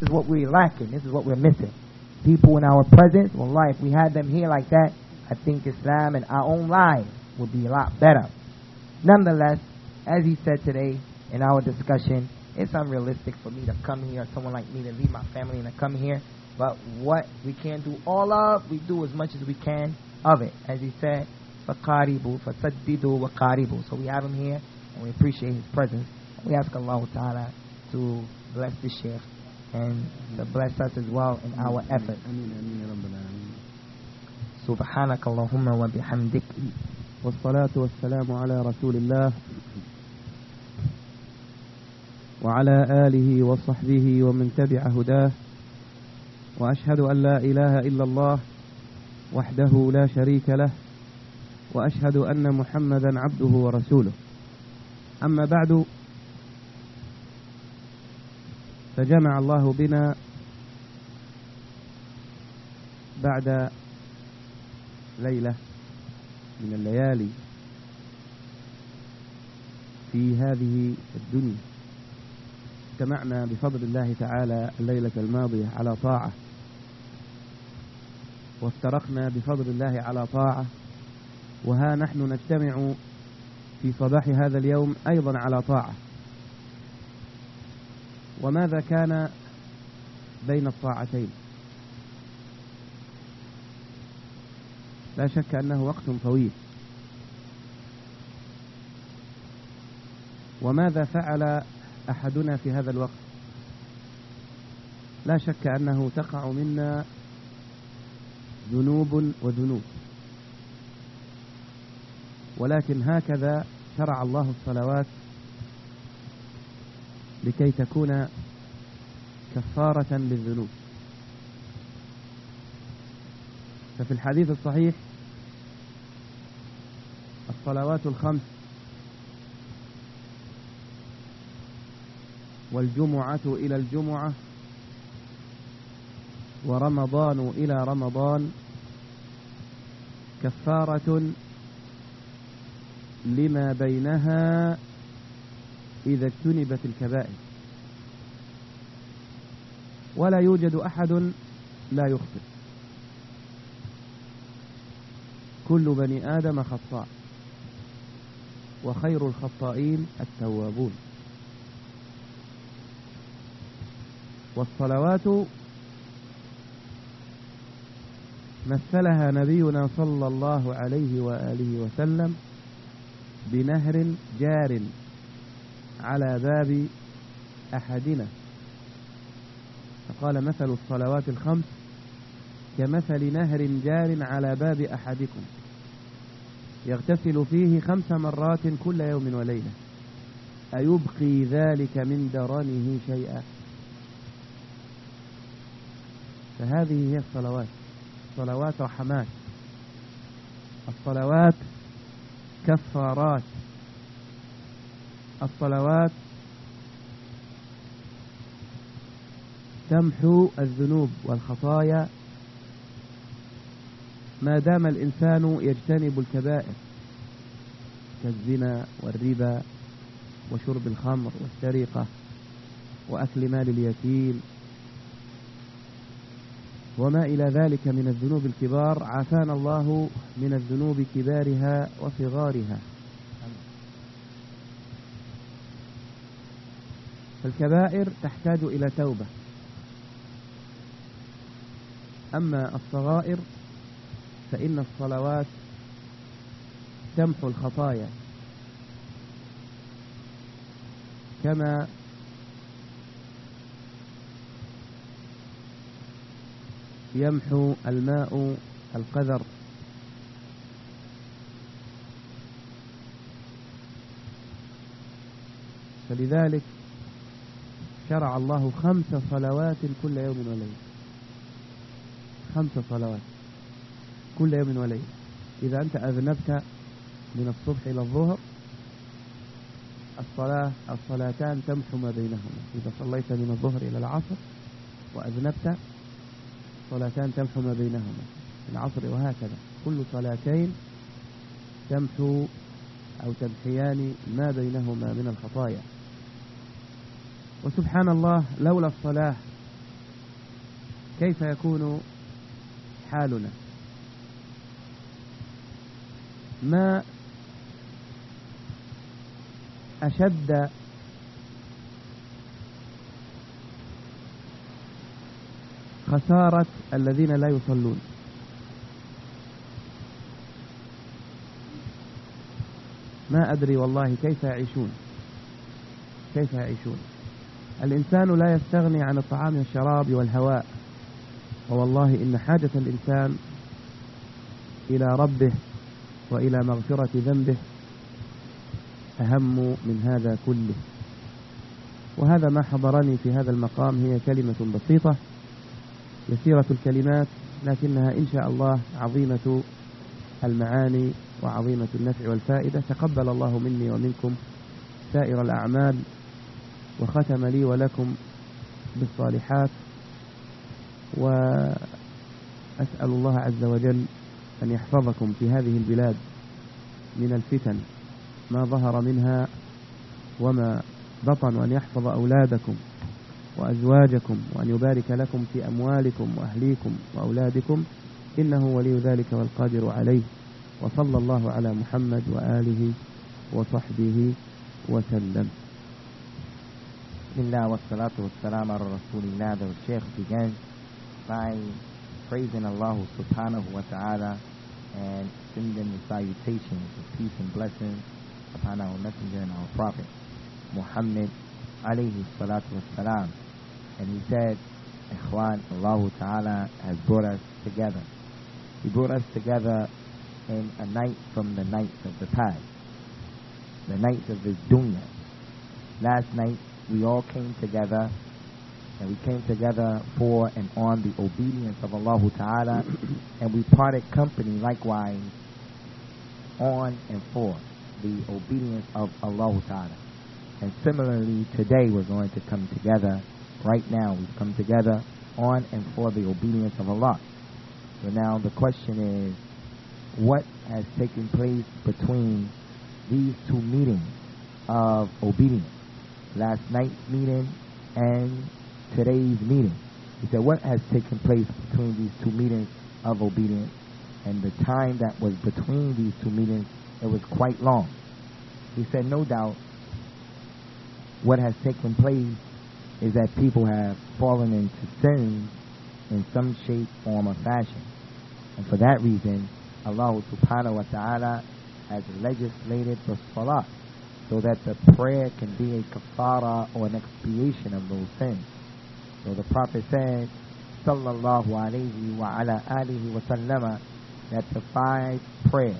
is what we're lacking. This is what we're missing. People in our presence, wallahi, if we had them here like that, I think Islam and our own lives would be a lot better. Nonetheless, as he said today in our discussion, it's unrealistic for me to come here, someone like me to leave my family and to come here. But what we can't do all of, we do as much as we can of it. As he said, فَقَارِبُوا فَسَدِّدُوا وَقَارِبُوا. So we have him here, and we appreciate his presence. We ask Allah Ta'ala to bless the Sheikh and to bless us as well in our effort. سبحانك اللهم وبحمدك والصلاة والسلام على رسول الله وعلى آله وصحبه ومن تبع هداه وأشهد أن لا إله إلا الله وحده لا شريك له وأشهد أن محمدا عبده ورسوله. أما بعد، فجمع الله بنا بعد ليلة من الليالي في هذه الدنيا. اجتمعنا بفضل الله تعالى الليلة الماضية على طاعة، وافترقنا بفضل الله على طاعة، وها نحن نجتمع في صباح هذا اليوم أيضا على طاعة. وماذا كان بين الطاعتين؟ لا شك أنه وقت طويل. وماذا فعل أحدنا في هذا الوقت؟ لا شك أنه تقع منا ذنوب وذنوب، ولكن هكذا شرع الله الصلوات لكي تكون كفارة للذنوب. ففي الحديث الصحيح الصلوات الخمس والجمعة إلى الجمعة ورمضان إلى رمضان كفارة لما بينها إذا اجتنبت الكبائر. ولا يوجد أحد لا يخطئ، كل بني آدم خطاء، وخير الخطائين التوابون. والصلوات مثلها نبينا صلى الله عليه وآله وسلم بنهر جار على باب أحدنا، فقال مثل الصلوات الخمس كمثل نهر جار على باب أحدكم يغتسل فيه 5 مرات كل يوم وليلة، أيبقي ذلك من درنه شيئا؟ فهذه هي الصلوات. الصلوات رحمات، الصلوات كفارات، الصلوات تمحو الذنوب والخطايا ما دام الإنسان يجتنب الكبائر كالزنا والربا وشرب الخمر والسرقة وأكل مال اليتيم وما إلى ذلك من الذنوب الكبار. عافانا الله من الذنوب كبارها وصغارها. فالكبائر تحتاج إلى توبة، أما الصغائر فإن الصلوات تمحو الخطايا كما يمحو الماء القذر. فلذلك شرع الله 5 صلوات كل يوم وليلة، 5 صلوات كل يوم وليلة. إذا أنت أذنبت من الصبح إلى الظهر الصلاتان تمحو ما بينهما. إذا صليت من الظهر إلى العصر وأذنبت صلاتان تمحو ما بينهما العصر، وهكذا كل صلاتين تمحو أو تمحيان ما بينهما من الخطايا. وسبحان الله، لولا الصلاة كيف يكون حالنا؟ ما أشد خسارة الذين لا يصلون. ما أدري والله كيف يعيشون. الإنسان لا يستغني عن الطعام والشراب والهواء، ووالله إن حاجة الإنسان إلى ربه وإلى مغفرة ذنبه أهم من هذا كله. وهذا ما حضرني في هذا المقام، هي كلمة بسيطة يسيرة الكلمات، لكنها إن شاء الله عظيمة المعاني وعظيمة النفع والفائدة. تقبل الله مني ومنكم سائر الأعمال، وختم لي ولكم بالصالحات، وأسأل الله عز وجل أن يحفظكم في هذه البلاد من الفتن ما ظهر منها وما بطن، وأن يحفظ أولادكم وأزواجكم، وأن يبارك لكم في أموالكم وأهليكم وأولادكم، إنه ولي ذلك والقادر عليه. وصلى الله على محمد وآله وصحبه وسلم. Bismillah wa salatu wa salam ala Rasulillah. The Sheikh began by praising Allah subhanahu wa ta'ala and sending the salutations of peace and blessings upon our messenger and our prophet Muhammad alayhi salatu wa salam. And he said, Ikhwan, Allah ta'ala has brought us together. He brought us together in a night from the nights of the past, the nights of this dunya. Last night we all came together, and we came together for and on the obedience of Allah Ta'ala, and we parted company likewise on and for the obedience of Allah Ta'ala. And similarly, today we're going to come together. Right now we've come together on and for the obedience of Allah. So now the question is, what has taken place between these two meetings of obedience? Last night's meeting and today's meeting. He said, what has taken place between these two meetings of obedience? And the time that was between these two meetings, it was quite long. He said, no doubt, what has taken place is that people have fallen into sin in some shape, form, or fashion. And for that reason, Allah subhanahu wa ta'ala has legislated the salah, so that the prayer can be a kafara or an expiation of those sins. So the Prophet said, sallallahu alayhi wa ala alihi wa sallama, that the five prayers,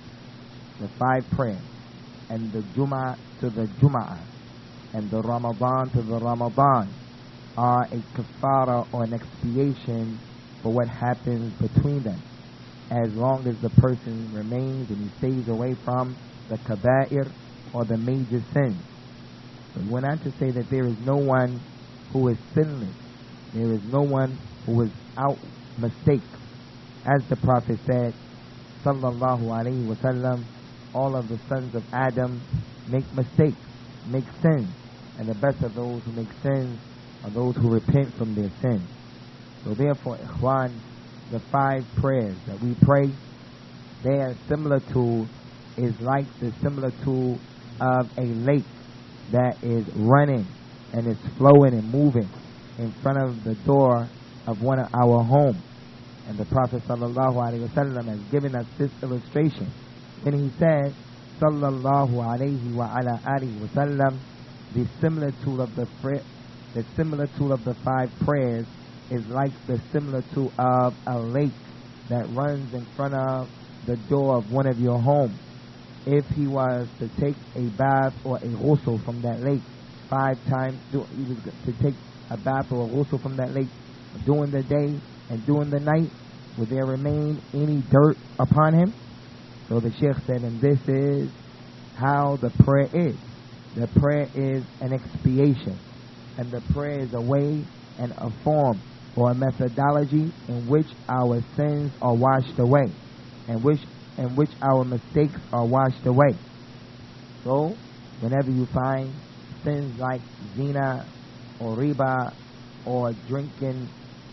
and the Jum'ah to the Jum'ah, and the Ramadan to the Ramadan, are a kafara or an expiation for what happens between them, as long as the person remains and he stays away from the kaba'ir or the major sins. So he went on to say that there is no one who is sinless. There is no one who is out mistake. As the Prophet said, sallallahu alayhi wa sallam, all of the sons of Adam make mistakes, make sins. And the best of those who make sins are those who repent from their sins. So therefore, ikhwan, the five prayers that we pray, they are similar to, is like the similar to of a lake that is running and is flowing and moving in front of the door of one of our homes. And the Prophet sallallahu alaihi wasallam has given us this illustration when he said, sallallahu alaihi wa ala alihi wasallam, the similitude of the five prayers is like the similitude of a lake that runs in front of the door of one of your homes. If he was to take a bath or a ghusl from that lake 5 times, he was to take a bath or a ghusl from that lake during the day and during the night, would there remain any dirt upon him? So the Sheikh said, and this is how the prayer is. The prayer is an expiation, and the prayer is a way and a form or a methodology in which our sins are washed away, and in which our mistakes are washed away. So whenever you find sins like zina or riba or drinking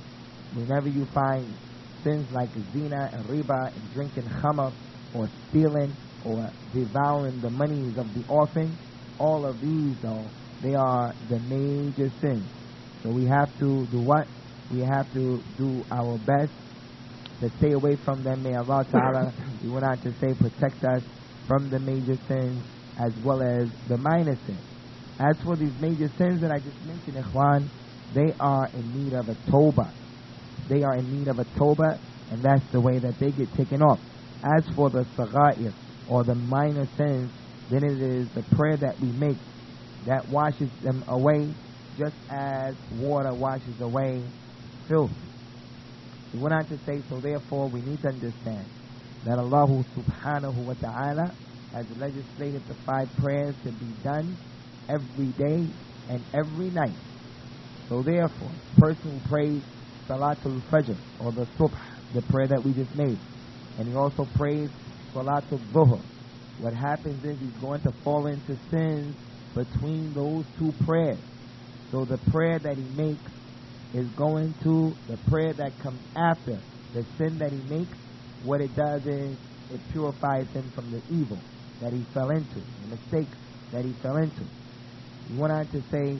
whenever you find sins like zina and riba and drinking khamr or stealing or devouring the monies of the orphan, all of these, though, they are the major sins. So we have to do what? We have to do our best to stay away from them. May Allah Ta'ala, we went on to say, protect us from the major sins as well as the minor sins. As for these major sins that I just mentioned, Ikhwan, they are in need of a tawbah. They are in need of a tawbah, and that's the way that they get taken off. As for the sagha'ir, or the minor sins, then it is the prayer that we make that washes them away, just as water washes away filth. He went on to say, so therefore we need to understand that Allah subhanahu wa ta'ala has legislated the 5 prayers to be done every day and every night. So therefore, the person who prays Salatul Fajr, or the Subh, the prayer that we just made, and he also prays Salatul Dhuhr, what happens is he's going to fall into sins between those 2 prayers. So the prayer that he makes is going to, the prayer that comes after the sin that he makes, what it does is it purifies him from the evil that he fell into, the mistakes that he fell into. He went on to say,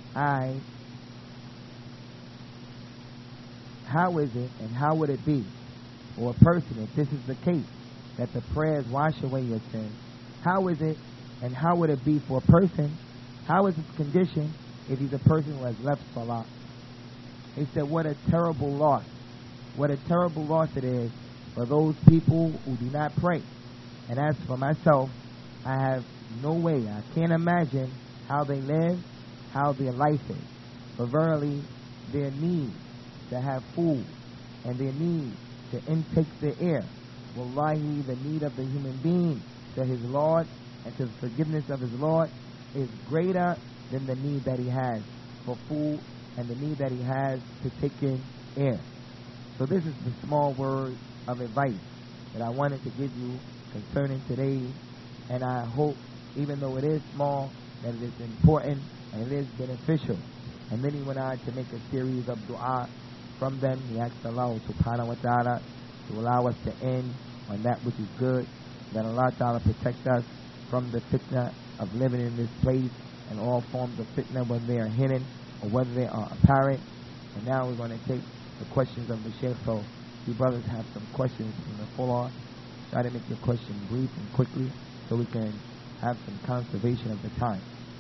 how is it and how would it be for a person, if this is the case, that the prayers wash away your sins? How is it and how would it be for a person? How is his condition if he's a person who has left Salah? He said, what a terrible loss. What a terrible loss it is for those people who do not pray. And as for myself, I have no way, I can't imagine how they live, how their life is. But verily, their need to have food and their need to intake the air, wallahi, the need of the human being to his Lord and to the forgiveness of his Lord is greater than the need that he has for food and the need that he has to take in air. So this is the small word of advice that I wanted to give you concerning today, and I hope, even though it is small, that it is important and it is beneficial. And then he went on to make a series of dua. From them, he asked Allah subhanahu wa ta'ala to allow us to end on that which is good, that Allah ta'ala protect us from the fitna of living in this place and all forms of fitna, whether they are hidden or whether they are apparent. And now we're going to take the questions of the Shaykh. So you brothers have some questions from the floor. Try to make your question brief and quickly so we can have some conservation of the time.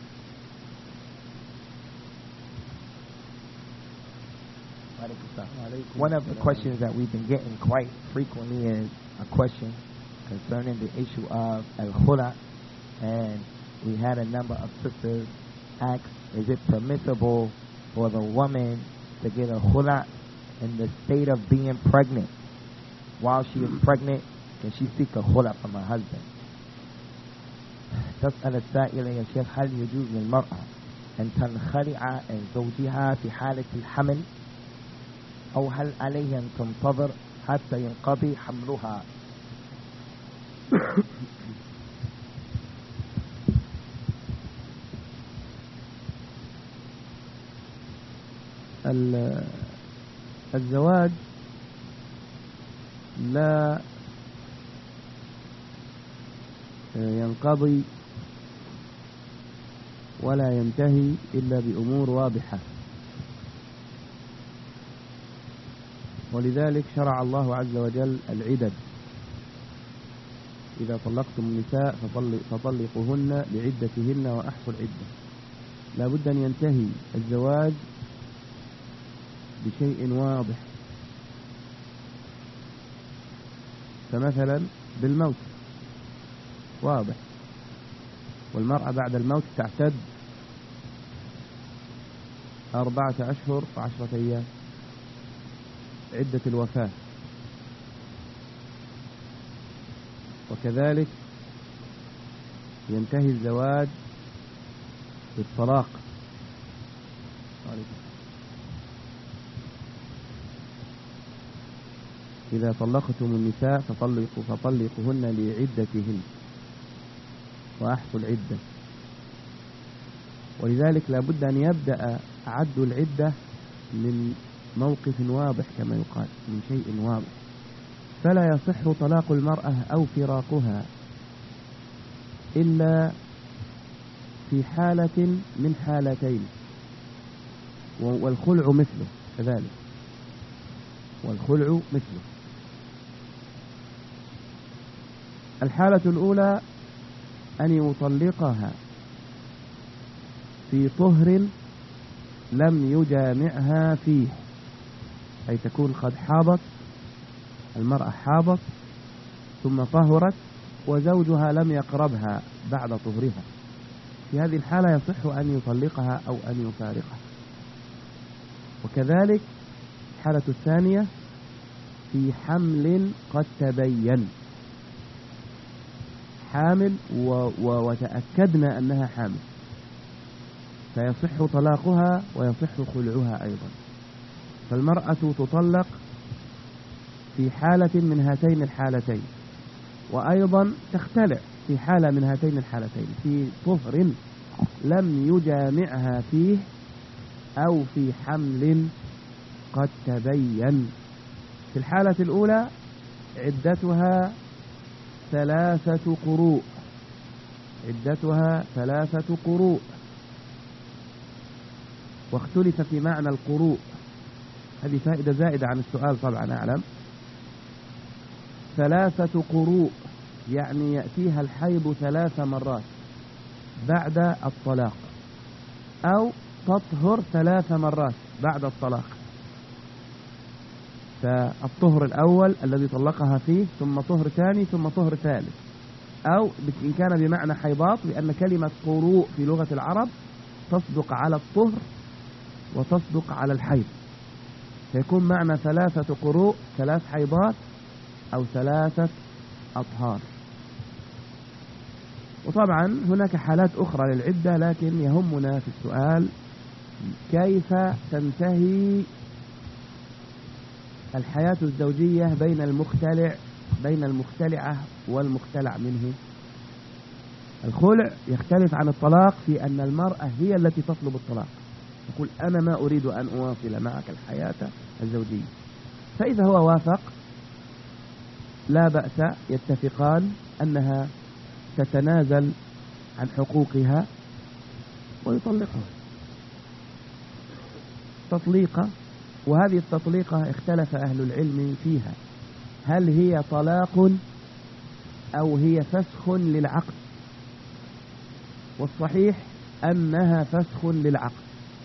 One of the questions that we've been getting quite frequently is a question concerning the issue of al-khula, and we had a number of sisters ask, is it permissible for the woman to get a khula in the state of being pregnant? While she is pregnant, can she seek a khula from her husband? تسأل السائلة يا شيخ هل يجوز للمرأة أن تنخلع عن زوجها في حالة الحمل، أو هل عليها أن تنتظر حتى ينقضي حملها؟ الزواج لا ينقضي ولا ينتهي إلا بأمور واضحة، ولذلك شرع الله عز وجل العدد. إذا طلقتم النساء فطلقوهن لعدتهن وأحصوا العدة. لا بد أن ينتهي الزواج بشيء واضح، فمثلا بالموت واضح، والمرأة بعد الموت تعتد 4 أشهر و10 أيام عدة الوفاة. وكذلك ينتهي الزواج بالطلاق. إذا طلقتم النساء فطلقوهن لعدتهن وأحصوا العدة. ولذلك لا بد أن يبدأ عد العدة من موقف واضح كما يقال، من شيء واضح، فلا يصح طلاق المرأة أو فراقها إلا في حالة من حالتين، والخلع مثله كذلك، والخلع مثله. الحالة الأولى أن يطلقها في طهر لم يجامعها فيه، أي تكون قد حاضت، المرأة حاضت ثم طهرت وزوجها لم يقربها بعد طهرها، في هذه الحالة يصح أن يطلقها أو أن يفارقها. وكذلك الحالة الثانية في حمل قد تبين، حامل وتأكدنا أنها حامل، فيصح طلاقها ويصح خلعها أيضا. فالمرأة تطلق في حالة من هاتين الحالتين، وأيضا تختلع في حالة من هاتين الحالتين، في طهر لم يجامعها فيه أو في حمل قد تبين. في الحالة الأولى عدتها 3 قروء، عدتها 3 قروء، واختلف في معنى القروء، هذه فائدة زائدة عن السؤال طبعا أعلم. 3 قروء يعني يأتيها الحيض 3 مرات بعد الطلاق، أو تطهر 3 مرات بعد الطلاق، فالطهر الأول الذي طلقها فيه، ثم طهر ثاني، ثم طهر ثالث، أو إن كان بمعنى حيضات، لأن كلمة قروء في لغة العرب تصدق على الطهر وتصدق على الحيض، فيكون معنى 3 قروء 3 حيضات أو 3 أطهار. وطبعا هناك حالات أخرى للعدة، لكن يهمنا في السؤال كيف تنتهي الحياة الزوجية بين المختلعة والمختلع منه. الخلع يختلف عن الطلاق في أن المرأة هي التي تطلب الطلاق، تقول أنا ما أريد أن أواصل معك الحياة الزوجية، فإذا هو وافق لا بأس، يتفقان أنها تتنازل عن حقوقها ويطلقها تطليقة. وهذه التطليقة اختلف أهل العلم فيها، هل هي طلاق أو هي فسخ للعقد؟ والصحيح أنها فسخ للعقد،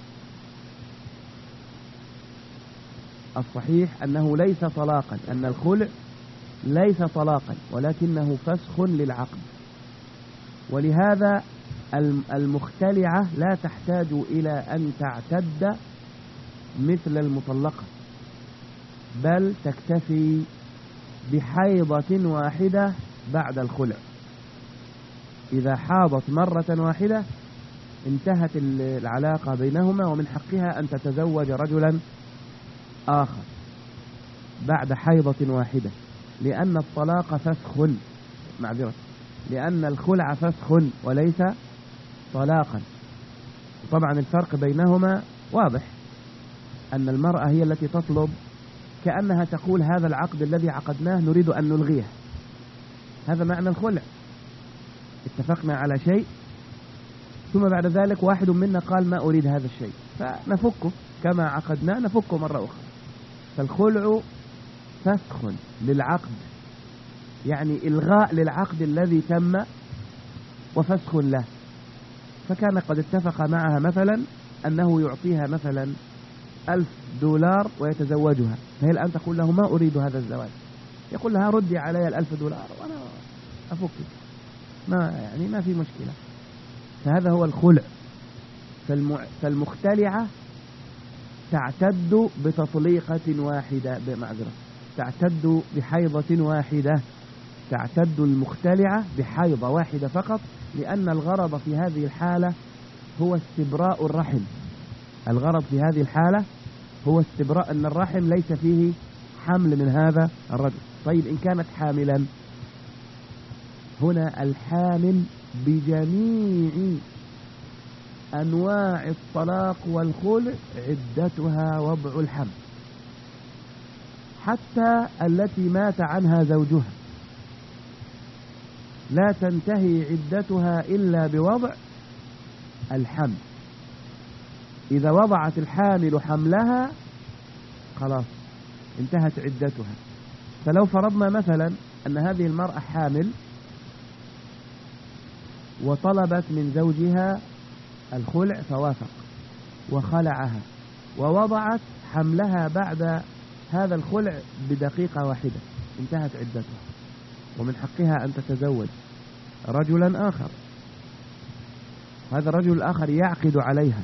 الصحيح أنه ليس طلاقا، أن الخلع ليس طلاقا ولكنه فسخ للعقد. ولهذا المختلعة لا تحتاج إلى أن تعتد مثل المطلقة، بل تكتفي بحيضة واحدة بعد الخلع. إذا حاضت مرة واحدة انتهت العلاقة بينهما، ومن حقها أن تتزوج رجلا آخر بعد حيضة واحدة، لأن الطلاق فسخ، لأن الخلع فسخ وليس طلاقا. طبعا الفرق بينهما واضح، أن المرأة هي التي تطلب، كأنها تقول هذا العقد الذي عقدناه نريد أن نلغيه، هذا معنى الخلع، اتفقنا على شيء ثم بعد ذلك واحد منا قال ما أريد هذا الشيء، فنفكه كما عقدنا، نفكه مرة أخرى. فالخلع فسخ للعقد، يعني إلغاء للعقد الذي تم وفسخ له. فكان قد اتفق معها مثلا أنه يعطيها مثلا $1000 ويتزوجها، فهي الآن تقول له ما أريد هذا الزواج، يقول لها ردي علي $1000 وأنا أفكك، ما في مشكلة. فهذا هو الخلع. فالمختلعة تعتد بتطليقة واحدة، تعتد بحيضة واحدة، تعتد المختلعة بحيضة واحدة فقط، لأن الغرض في هذه الحالة هو استبراء الرحم. الغرض في هذه الحالة هو استبراء أن الرحم ليس فيه حمل من هذا الرجل. طيب إن كانت حاملا، هنا الحامل بجميع أنواع الطلاق والخلع عدتها وضع الحمل، حتى التي مات عنها زوجها لا تنتهي عدتها إلا بوضع الحمل. إذا وضعت الحامل حملها خلاص انتهت عدتها. فلو فرضنا مثلا أن هذه المرأة حامل وطلبت من زوجها الخلع فوافق وخلعها ووضعت حملها بعد هذا الخلع بدقيقة واحدة انتهت عدتها، ومن حقها أن تتزوج رجلا آخر. هذا الرجل الآخر يعقد عليها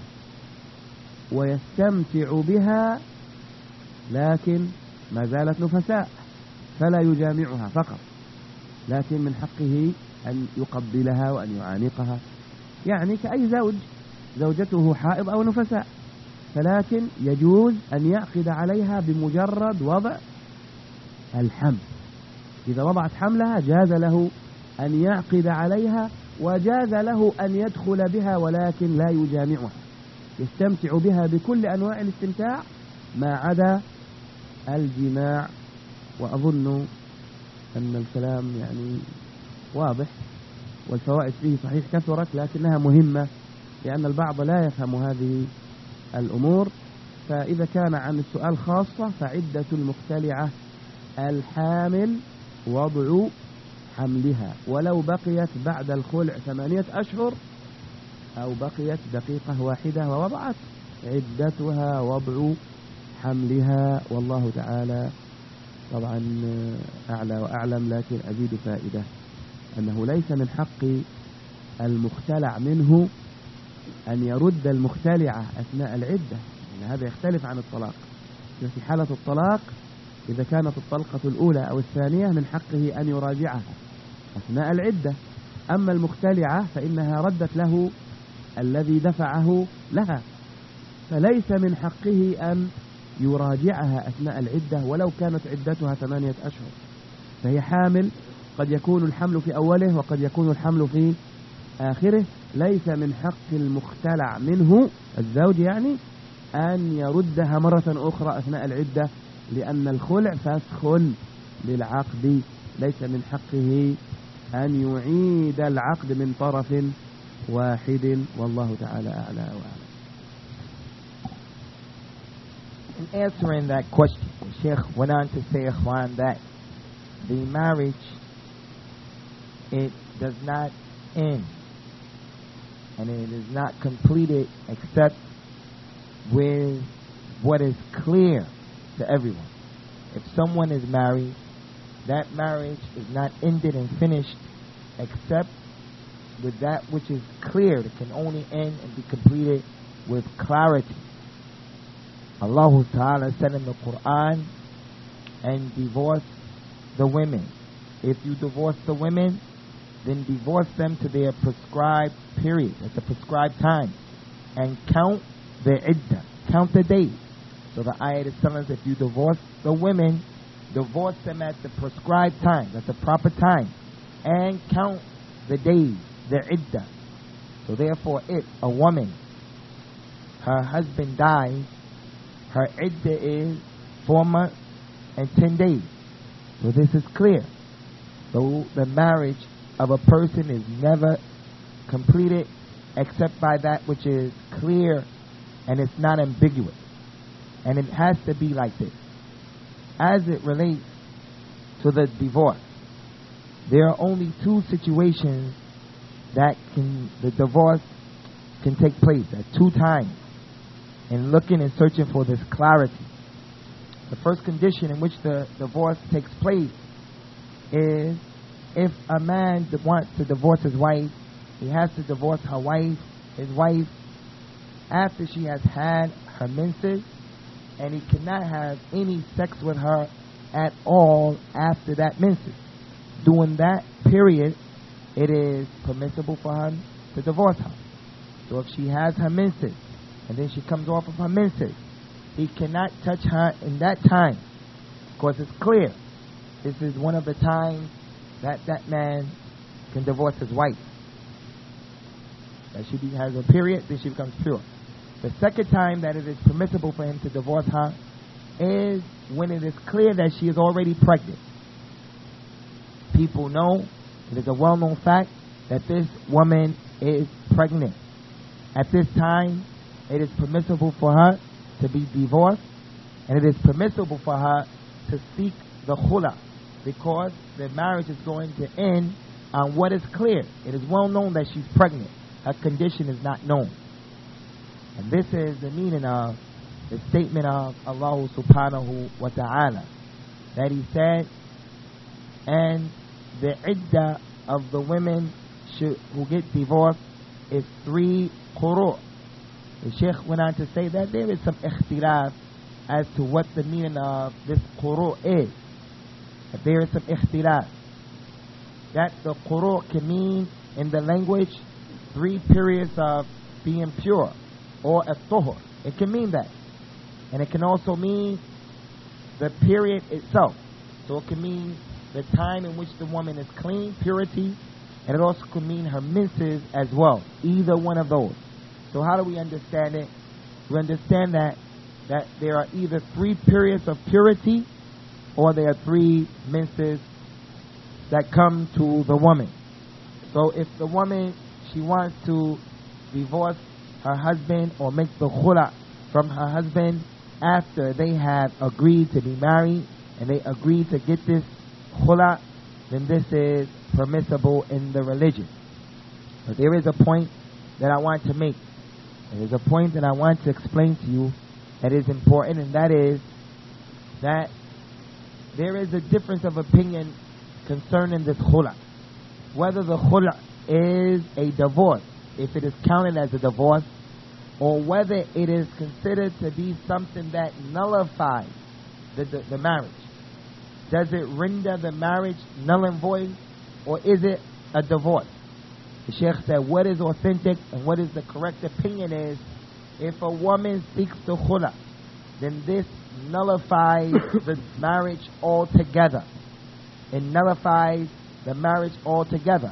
ويستمتع بها، لكن ما زالت نفساء فلا يجامعها فقط، لكن من حقه أن يقبلها وأن يعانقها، يعني كأي زوج زوجته حائض أو نفساء، فلكن يجوز أن يعقد عليها بمجرد وضع الحمل. إذا وضعت حملها جاز له أن يعقد عليها، وجاز له أن يدخل بها ولكن لا يجامعها، يستمتع بها بكل أنواع الاستمتاع ما عدا الجماع. وأظن أن الكلام يعني واضح، والفوائد فيه صحيح كثرت لكنها مهمة لأن البعض لا يفهم هذه الأمور. فإذا كان عن السؤال خاصة فعدة المختلعة الحامل وضع حملها، ولو بقيت بعد الخلع 8 أشهر أو بقيت دقيقة واحدة ووضعت عدتها وضع حملها. والله تعالى طبعا أعلى وأعلم، لكن أزيد فائدة أنه ليس من حق المختلع منه أن يرد المختلعة أثناء العدة، يعني هذا يختلف عن الطلاق. في حالة الطلاق إذا كانت الطلقة الأولى أو الثانية من حقه أن يراجعها أثناء العدة، أما المختلعة فإنها ردت له الذي دفعه لها، فليس من حقه أن يراجعها أثناء العدة ولو كانت عدتها 8 أشهر. فهي حامل، قد يكون الحمل في أوله وقد يكون الحمل في آخره. ليس من حق المختلع منه الزوج يعني أن يردها مرة أخرى أثناء العدة، لأن الخلع فسخ للعقد، ليس من حقه أن يعيد العقد من طرف واحد. والله تعالى أعلى وأعلم. In answering that question, the Sheikh went on to say, Ikhwan, that the marriage, it does not end and it is not completed except with what is clear to everyone. If someone is married, that marriage is not ended and finished except with that which is clear. It can only end and be completed with clarity. Allah Ta'ala said in the Quran, and divorce the women. If you divorce the women, then divorce them to their prescribed period, at the prescribed time, and count the iddah, count the days. So the ayat is telling us, if you divorce the women, divorce them at the prescribed time, at the proper time, and count the days, the iddah. So therefore, if a woman, her husband dies, her iddah is 4 months and 10 days. So this is clear. So the marriage of a person is never completed except by that which is clear and it's not ambiguous. And it has to be like this. As it relates to the divorce, there are only 2 situations that the divorce can take place at 2 times in looking and searching for this clarity. The first condition in which the divorce takes place is if a man wants to divorce his wife, he has to divorce his wife after she has had her menses, and he cannot have any sex with her at all after that menses. During that period, it is permissible for him to divorce her. So if she has her menses and then she comes off of her menses, he cannot touch her in that time. Of course, it's clear. This is one of the times that that man can divorce his wife. That she has a period, then she becomes pure. The second time that it is permissible for him to divorce her is when it is clear that she is already pregnant. People know, it is a well-known fact, that this woman is pregnant. At this time, it is permissible for her to be divorced, and it is permissible for her to seek the khula, because the marriage is going to end on what is clear. It is well known that she's pregnant. Her condition is not known. And this is the meaning of the statement of Allah subhanahu wa ta'ala, that He said, and the iddah of the women who get divorced is 3 quru'. The Sheikh went on to say that there is some ikhtilaf as to what the meaning of this quru' is. That there is some ikhtilaf. That the quru' can mean in the language 3 periods of being pure, or a tuhur. It can mean that. And it can also mean the period itself. So it can mean the time in which the woman is clean, purity, and it also can mean her menses as well. Either one of those. So how do we understand it? We understand that there are either 3 periods of purity, or there are 3 menses that come to the woman. So if the woman, she wants to divorce her husband or make the khula from her husband after they have agreed to be married and they agreed to get this khula, then this is permissible in the religion. But there is a point that I want to make. There is a point that I want to explain to you that is important, and that is that there is a difference of opinion concerning this khula. Whether the khula is a divorce, if it is counted as a divorce, or whether it is considered to be something that nullifies the marriage. Does it render the marriage null and void, or is it a divorce? The Sheikh said what is authentic and what is the correct opinion is, if a woman seeks the khula, then this nullifies the marriage altogether. It nullifies the marriage altogether.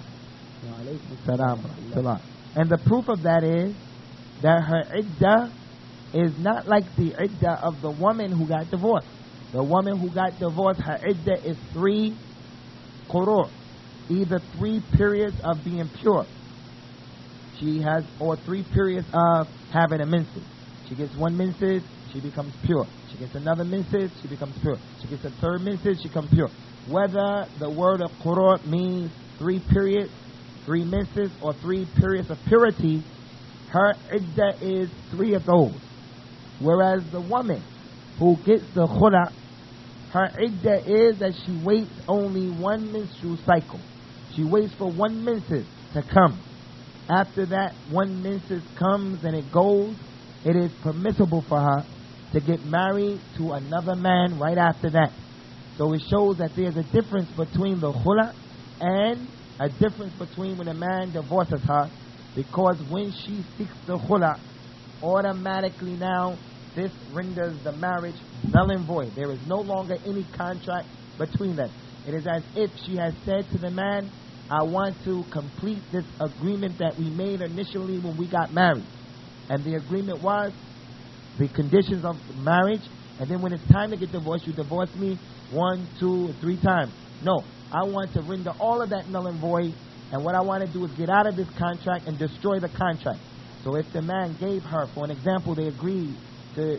And the proof of that is that her iddah is not like the iddah of the woman who got divorced. The woman who got divorced, her iddah is 3 quru', either 3 periods of being pure. She has, or 3 periods of having a menses. She gets 1 menses, she becomes pure. She gets another menses, she becomes pure. She gets a 3rd menses, she becomes pure. Whether the word of quru' means 3 periods, 3 menses, or 3 periods of purity, her iddah is 3 of those. Whereas the woman who gets the khula, her iddah is that she waits only 1 menstrual cycle. She waits for 1 menses to come. After that 1 menses comes and it goes, it is permissible for her to get married to another man right after that. So it shows that there's a difference between the khula and a difference between when a man divorces her, because when she seeks the khula, automatically now this renders the marriage null and void. There is no longer any contract between them. It is as if she has said to the man, I want to complete this agreement that we made initially when we got married. And the agreement was the conditions of marriage, and then when it's time to get divorced, you divorce me 1, 2, 3 times. No, I want to render all of that null and void, and what I want to do is get out of this contract and destroy the contract. So if the man gave her, for an example, they agreed to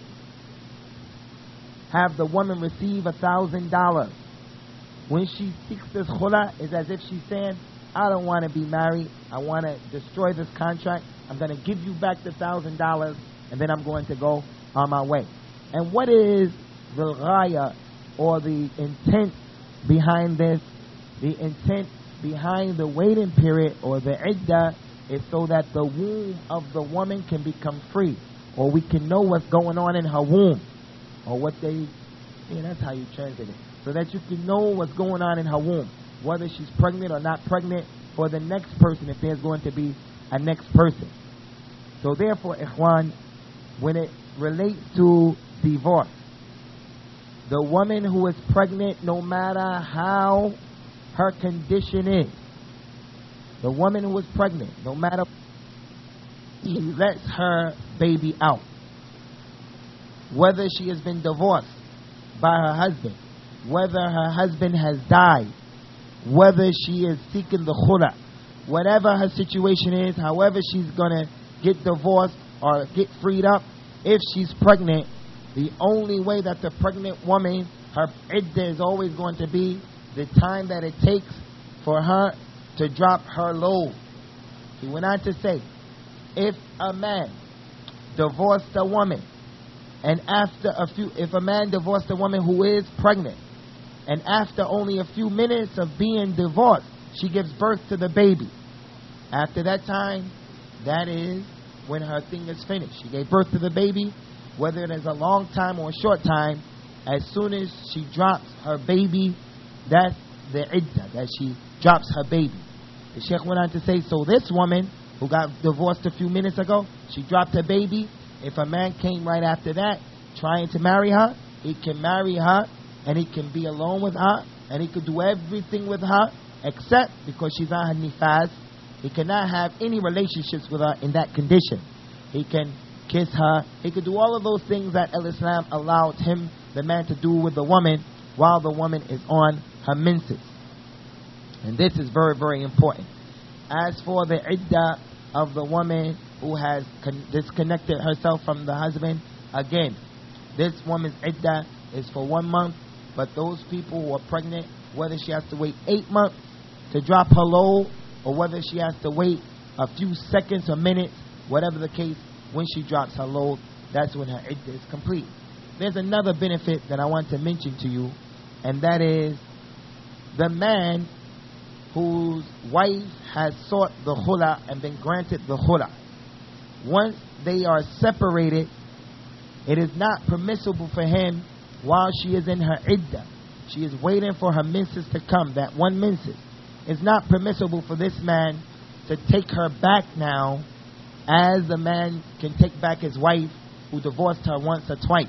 have the woman receive $1,000. When she seeks this khula, it's as if she's saying, I don't want to be married. I want to destroy this contract. I'm going to give you back the $1,000, and then I'm going to go on my way. And what is the ghaya, or the intent behind this? The intent behind the waiting period, or the iddah, is so that the womb of the woman can become free, or we can know what's going on in her womb, or what they, that's how you translate it, so that you can know what's going on in her womb, whether she's pregnant or not pregnant, for the next person, if there's going to be a next person. So therefore, ikhwan, when it relates to divorce, the woman who is pregnant, no matter how her condition is, the woman who is pregnant, no matter, he lets her baby out, whether she has been divorced by her husband, whether her husband has died, whether she is seeking the khula, whatever her situation is, however she's going to get divorced or get freed up, if she's pregnant, the only way that the pregnant woman, her iddah is always going to be the time that it takes for her to drop her load. He went on to say, if a man divorced a woman, and if a man divorced a woman who is pregnant, and after only a few minutes of being divorced, she gives birth to the baby. After that time, that is when her thing is finished. She gave birth to the baby, whether it is a long time or a short time, as soon as she drops her baby, that's the iddah, that she drops her baby. The Sheikh went on to say, so this woman who got divorced a few minutes ago, she dropped her baby. If a man came right after that trying to marry her, he can marry her and he can be alone with her and he could do everything with her, except because she's on her nifas, he cannot have any relationships with her in that condition. He can kiss her, he could do all of those things that Islam allowed him, the man, to do with the woman while the woman is on her menses. And this is very, very important. As for the iddah of the woman who has disconnected herself from the husband, again, this woman's iddah is for 1 month, but those people who are pregnant, whether she has to wait 8 months to drop her load, or whether she has to wait a few seconds or minutes, whatever the case, when she drops her load, that's when her iddah is complete. There's another benefit that I want to mention to you, and that is the man whose wife has sought the khula and been granted the khula. Once they are separated, it is not permissible for him while she is in her iddah. She is waiting for her menses to come, that one menses. It's not permissible for this man to take her back now, as the man can take back his wife who divorced her once or twice.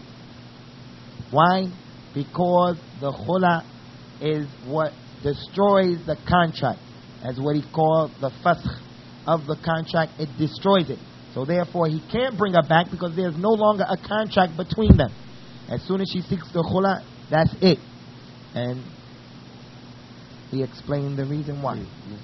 Why? Because the khula is what destroys the contract, as what he called the fasakh of the contract. It destroys it. So therefore he can't bring her back because there's no longer a contract between them. As soon as she seeks the khula, that's it. And he explained the reason why.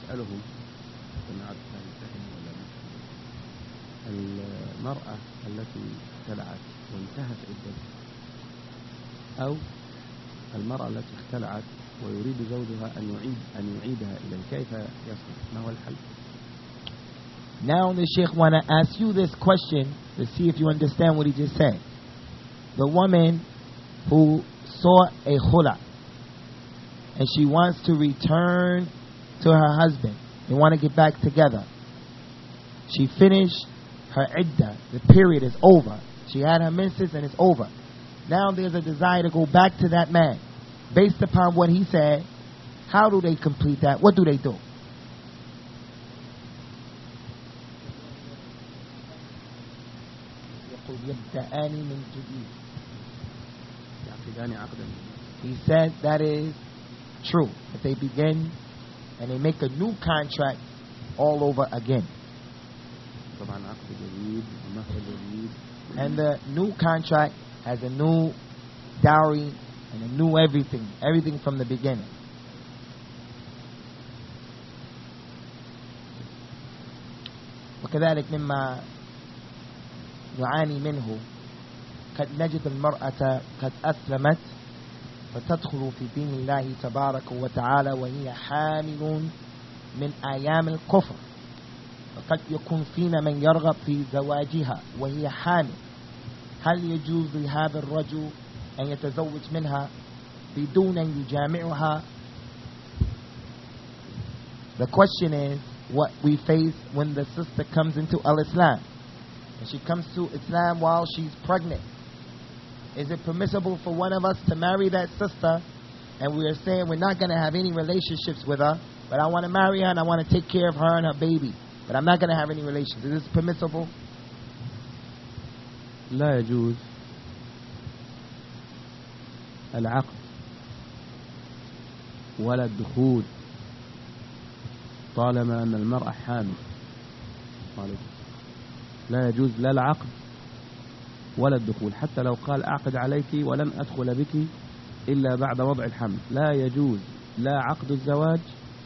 المرأة التي اختلعت وانتهت عدتها، أو المرأة التي اختلعت ويريد زوجها أن يعيدها إليه، كيف يصنع؟ ما هو الحل؟ Now the Sheikh want to ask you this question to see if you understand what he just said. The woman who sought a khula and she wants to return to her husband, they want to get back together. She finished her iddah, the period is over. She had her menses and it's over. Now there's a desire to go back to that man. Based upon what he said, how do they complete that? What do they do? He said that is true. That they begin and they make a new contract all over again. And the new contract has a new dowry and a new everything from the beginning. وكذلك مما نعاني منه قد نجد المرأة قد أسلمت فتدخل في دين الله تبارك وتعالى وهي حامل من أيام الكفر. وقد يكون فينا من يرغب في زواجها وهي حامل. هل يجوز لهذا الرجل أن يتزوج منها بدون أن يجامعها? The question is what we face when the sister comes into Al-Islam. And she comes to Islam while she's pregnant. Is it permissible for one of us to marry that sister and we are saying we're not going to have any relationships with her, but I want to marry her and I want to take care of her and her baby, but I'm not going to have any relations? Is this permissible? لا يجوز العقد ولا الدخول طالما أن المرأة حامل. لا يجوز لا العقد ولا الدخول، حتى لو قال أعقد عليك ولن أدخل بك إلا بعد وضع الحمل. لا يجوز لا عقد الزواج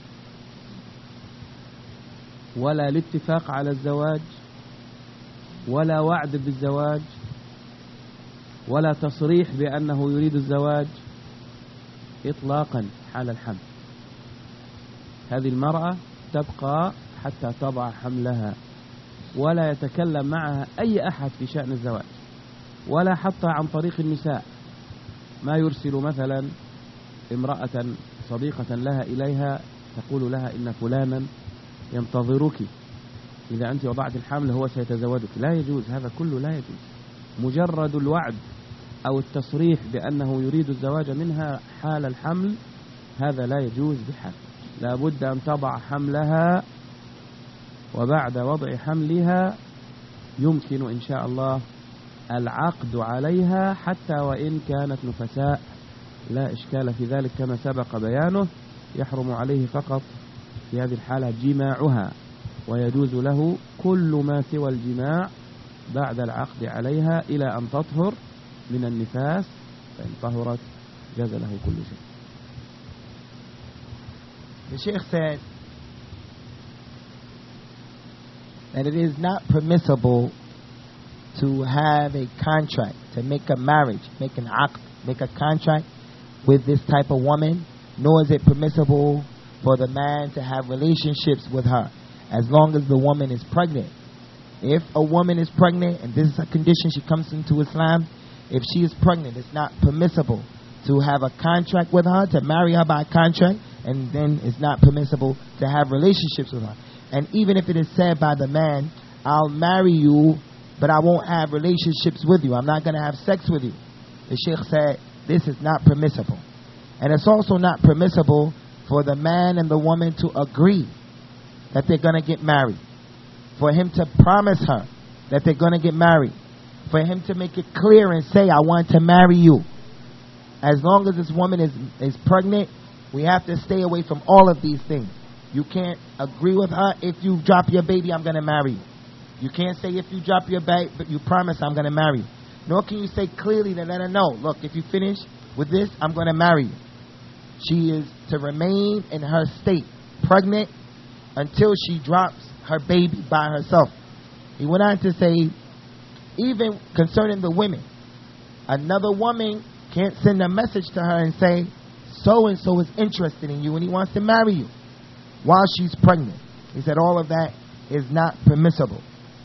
ولا الاتفاق على الزواج ولا وعد بالزواج ولا تصريح بأنه يريد الزواج إطلاقا حال الحمل. هذه المرأة تبقى حتى تضع حملها، ولا يتكلم معها أي أحد في شأن الزواج، ولا حتى عن طريق النساء. ما يرسل مثلا امرأة صديقة لها إليها تقول لها إن فلانا ينتظرك، إذا أنت وضعت الحمل هو سيتزوجك. لا يجوز، هذا كله لا يجوز. مجرد الوعد أو التصريح بأنه يريد الزواج منها حال الحمل هذا لا يجوز بحال. لا بد أن تضع حملها، وبعد وضع حملها يمكن إن شاء الله العقد عليها حتى وإن كانت نفساء، لا إشكال في ذلك كما سبق بيانه. يحرم عليه فقط في هذه الحالة جماعها، ويجوز له كل ما سوى الجماع بعد العقد عليها إلى أن تطهر من النفاس، فإن طهرت جاز له كل شيء. The Sheikh said that it is not permissible to have a contract, to make a marriage, make an aqd, make a contract with this type of woman, nor is it permissible for the man to have relationships with her as long as the woman is pregnant. If a woman is pregnant, and this is a condition she comes into Islam, if she is pregnant, it's not permissible to have a contract with her, to marry her by contract, and then it's not permissible to have relationships with her. And even if it is said by the man, I'll marry you, but I won't have relationships with you, I'm not going to have sex with you, the Sheikh said this is not permissible. And it's also not permissible for the man and the woman to agree that they're going to get married, for him to promise her that they're going to get married, for him to make it clear and say, I want to marry you. As long as this woman is pregnant, we have to stay away from all of these things. You can't agree with her, if you drop your baby, I'm going to marry you. You can't say, if you drop your baby, but you promise I'm going to marry you. Nor can you say clearly to let her know, look, if you finish with this, I'm going to marry you. She is to remain in her state, pregnant, until she drops her baby by herself. He went on to say, even concerning the women, another woman can't send a message to her and say, so-and-so is interested in you and he wants to marry you while she's pregnant. He said all of that is not permissible.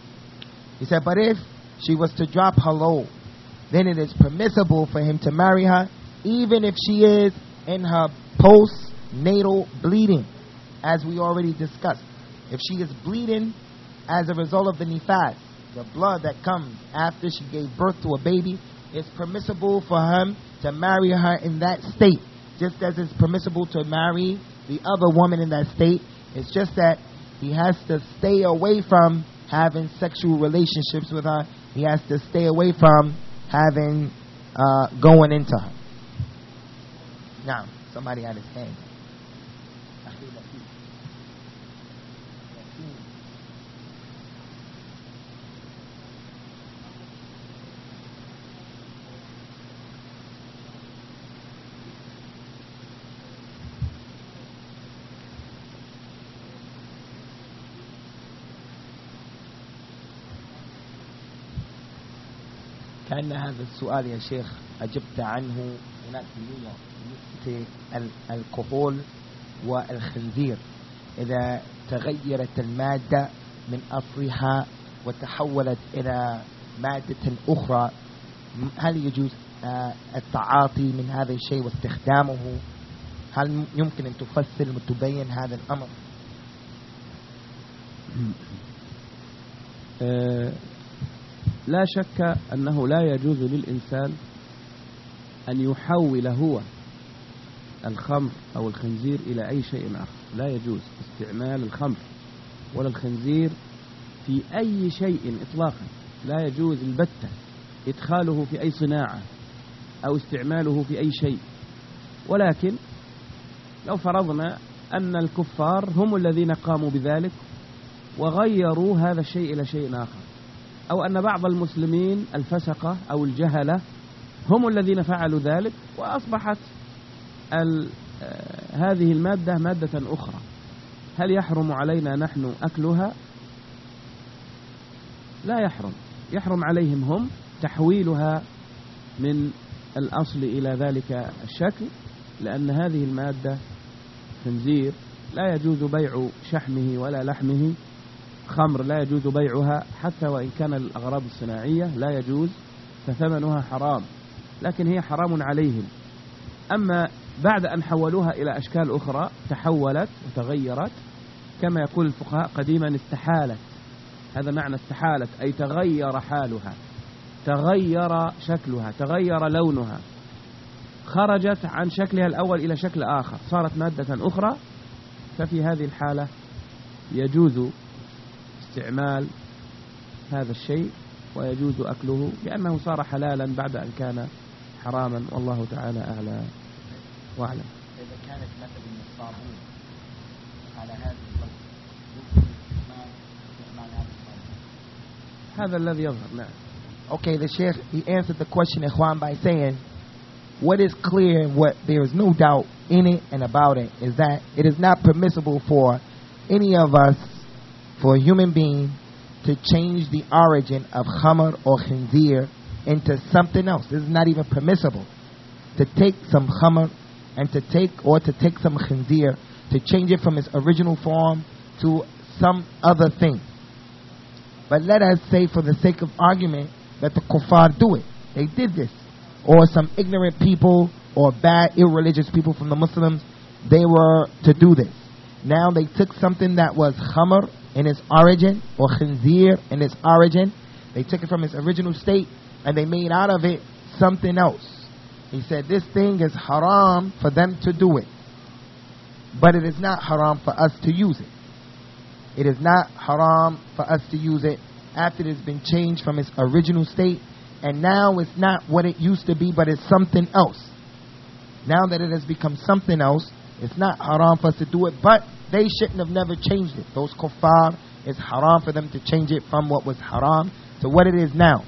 He said, but if she was to drop her load, then it is permissible for him to marry her, even if she is in her postnatal bleeding, as we already discussed. If she is bleeding as a result of the nifas, the blood that comes after she gave birth to a baby, it's permissible for him to marry her in that state, just as it's permissible to marry the other woman in that state. It's just that he has to stay away from having sexual relationships with her. He has to stay away from having going into her. Now, somebody had his hand. كأن هذا السؤال يا شيخ أجبت عنه هناك في نيويورك بالنسبة الكحول والخنزير، إذا تغيرت المادة من أصلها وتحولت إلى مادة أخرى، هل يجوز التعاطي من هذا الشيء واستخدامه؟ هل يمكن أن تفصل وتبين هذا الأمر؟ لا شك أنه لا يجوز للإنسان أن يحول هو الخمر أو الخنزير إلى أي شيء آخر. لا يجوز استعمال الخمر ولا الخنزير في أي شيء إطلاقا. لا يجوز البتة إدخاله في أي صناعة أو استعماله في أي شيء. ولكن لو فرضنا أن الكفار هم الذين قاموا بذلك وغيروا هذا الشيء إلى شيء آخر، أو أن بعض المسلمين الفسقة أو الجهلة هم الذين فعلوا ذلك، وأصبحت هذه المادة مادة أخرى. هل يحرم علينا نحن أكلها؟ لا يحرم. يحرم عليهم هم تحويلها من الأصل إلى ذلك الشكل، لأن هذه المادة خنزير لا يجوز بيع شحمه ولا لحمه. خمر لا يجوز بيعها حتى وإن كان الأغراض الصناعية لا يجوز، فثمنها حرام، لكن هي حرام عليهم. أما بعد أن حولوها إلى أشكال أخرى تحولت وتغيرت، كما يقول الفقهاء قديما استحالت. هذا معنى استحالت، أي تغير حالها، تغير شكلها، تغير لونها، خرجت عن شكلها الأول إلى شكل آخر، صارت مادة أخرى. ففي هذه الحالة يجوز استعمال هذا الشيء ويجوز أكله، لأنه صار حلالا بعد أن كان حراما، والله تعالى أعلى وأعلم. إذا كانت مثل من الصابون على هذه اللون هذا الذي يظهر. نعم. Okay, the Sheikh, he answered the question, Ikhwan, by saying, what is clear and what there is no doubt in it and about it is that it is not permissible for any of us, for a human being, to change the origin of khamr or khinzir into something else. This is not even permissible. To take some khamr and to take some khinzir, to change it from its original form to some other thing. But let us say, for the sake of argument, that the kuffar do it. They did this. Or some ignorant people or bad, irreligious people from the Muslims, they were to do this. Now they took something that was khamr in its origin, or khinzir in its origin. They took it from its original state and they made out of it something else. He said this thing is haram for them to do it, but it is not haram for us to use it. It is not haram for us to use it after it has been changed from its original state, and now it's not what it used to be, but it's something else. Now that it has become something else, it's not haram for us to do it, but they shouldn't have never changed it. Those kuffar, it's haram for them to change it from what was haram to what it is now.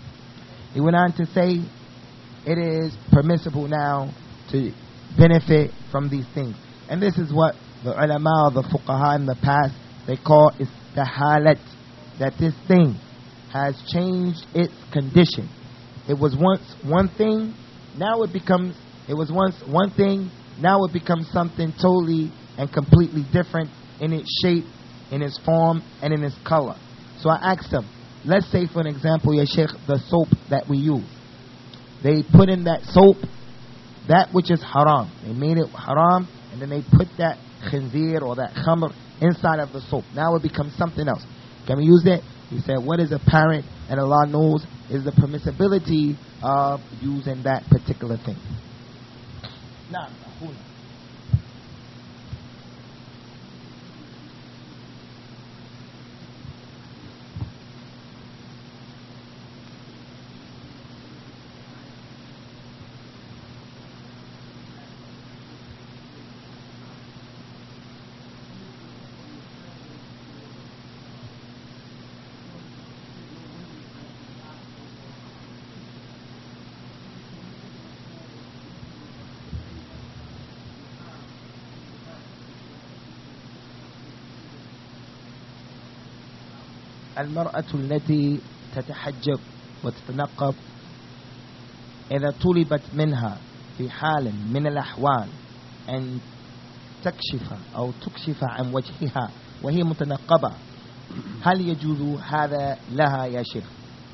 He went on to say, it is permissible now to benefit from these things. And this is what the ulama or the fuqaha in the past, they call istihalat, that this thing has changed its condition. It was once one thing, now it becomes, it was once one thing, now it becomes something totally and completely different in its shape, in its form, and in its color. So I asked them, let's say for an example, ya Sheikh, the soap that we use. They put in that soap that which is haram. They made it haram, and then they put that khinzir or that khamr inside of the soap. Now it becomes something else. Can we use it? He said, what is apparent and Allah knows is the permissibility of using that particular thing. Now, المرأة التي تتحجب وتتنقب إذا طلبت منها في حال من الأحوال أن تكشف أو تكشف عن وجهها وهي متنقبة، هل يجوز هذا لها يا شيخ؟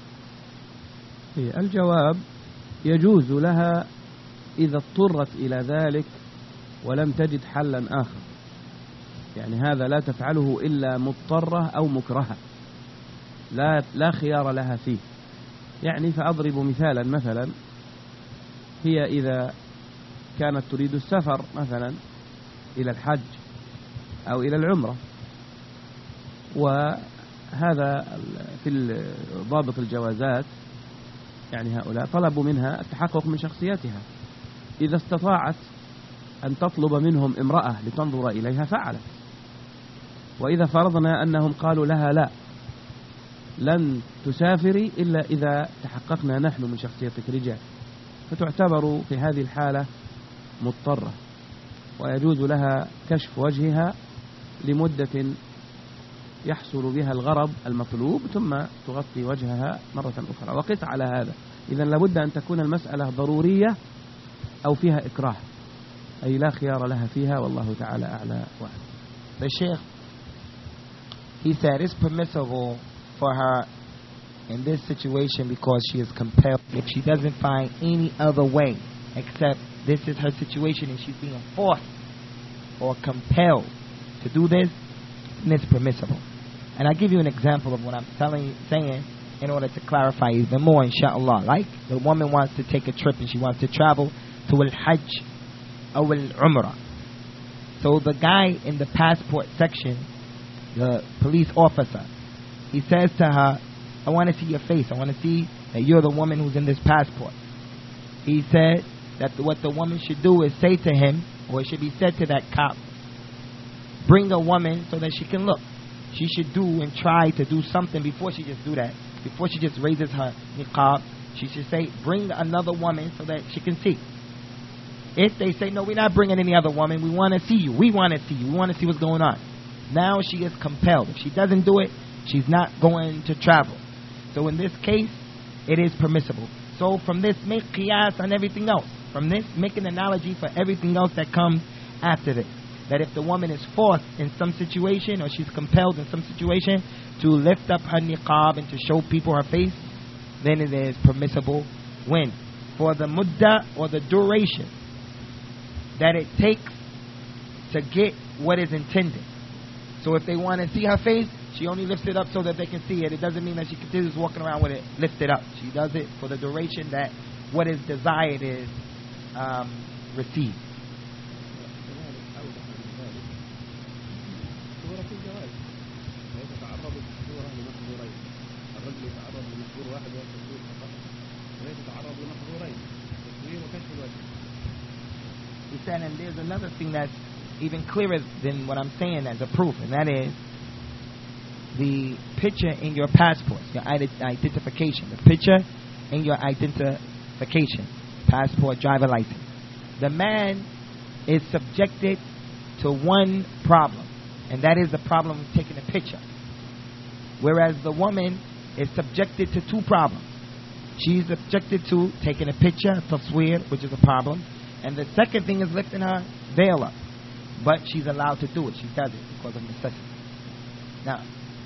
الجواب يجوز لها إذا اضطرت إلى ذلك ولم تجد حلا آخر. يعني هذا لا تفعله إلا مضطرة أو مكرهة، لا خيار لها فيه. يعني فأضرب مثلا هي إذا كانت تريد السفر مثلا إلى الحج أو إلى العمرة، وهذا في ضابط الجوازات، يعني هؤلاء طلبوا منها التحقق من شخصيتها. إذا استطاعت أن تطلب منهم امرأة لتنظر إليها فعلت. وإذا فرضنا أنهم قالوا لها لا، لن تسافري إلا إذا تحققنا نحن من شخصيتك رجال، فتعتبر في هذه الحالة مضطرة، ويجوز لها كشف وجهها لمدة يحصل بها الغرض المطلوب، ثم تغطي وجهها مرة أخرى. وقف على هذا، إذن لابد أن تكون المسألة ضرورية أو فيها إكراه، أي لا خيار لها فيها، والله تعالى أعلى وأعلم. The Sheikh, he said it's permissible for her in this situation because she is compelled. If she doesn't find any other way except this is her situation and she's being forced or compelled to do this, then it's permissible. And I'll give you an example of what I'm saying in order to clarify even more, inshallah. Like the woman wants to take a trip and she wants to travel to Al-Hajj or Al-Umrah. So the guy in the passport section, the police officer, he says to her, I want to see your face. I want to see that you're the woman who's in this passport. He said that what the woman should do is say to him, or it should be said to that cop, bring a woman so that she can look. She should do and try to do something before she just do that. Before she just raises her niqab, she should say, bring another woman so that she can see. If they say, no, we're not bringing any other woman, we want to see you. We want to see you. We want to see what's going on. Now she is compelled. If she doesn't do it, she's not going to travel. So in this case, it is permissible. So from this, make qiyas on everything else. From this, make an analogy for everything else that comes after this. That if the woman is forced in some situation or she's compelled in some situation to lift up her niqab and to show people her face, then it is permissible when? For the mudda or the duration that it takes to get what is intended. So if they want to see her face, she only lifts it up so that they can see it. It doesn't mean that she continues walking around with it lifted up. She does it for the duration that what is desired is received. He said, and there's another thing that's even clearer than what I'm saying as a proof, and that is the picture in your passport, your identification, the picture in your identification, passport, driver license. The man is subjected to one problem, and that is the problem of taking a picture. Whereas the woman is subjected to two problems. She's subjected to taking a picture, tasweer, which is a problem, and the second thing is lifting her veil up. But she's allowed to do it. She does it because of necessity. Now,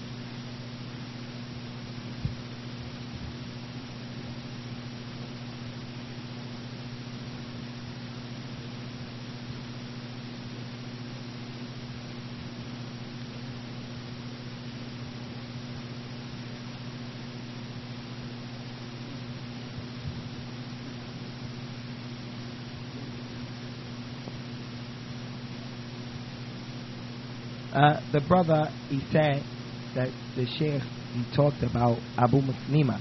the brother, he said that the sheikh, he talked about Abu Muslima,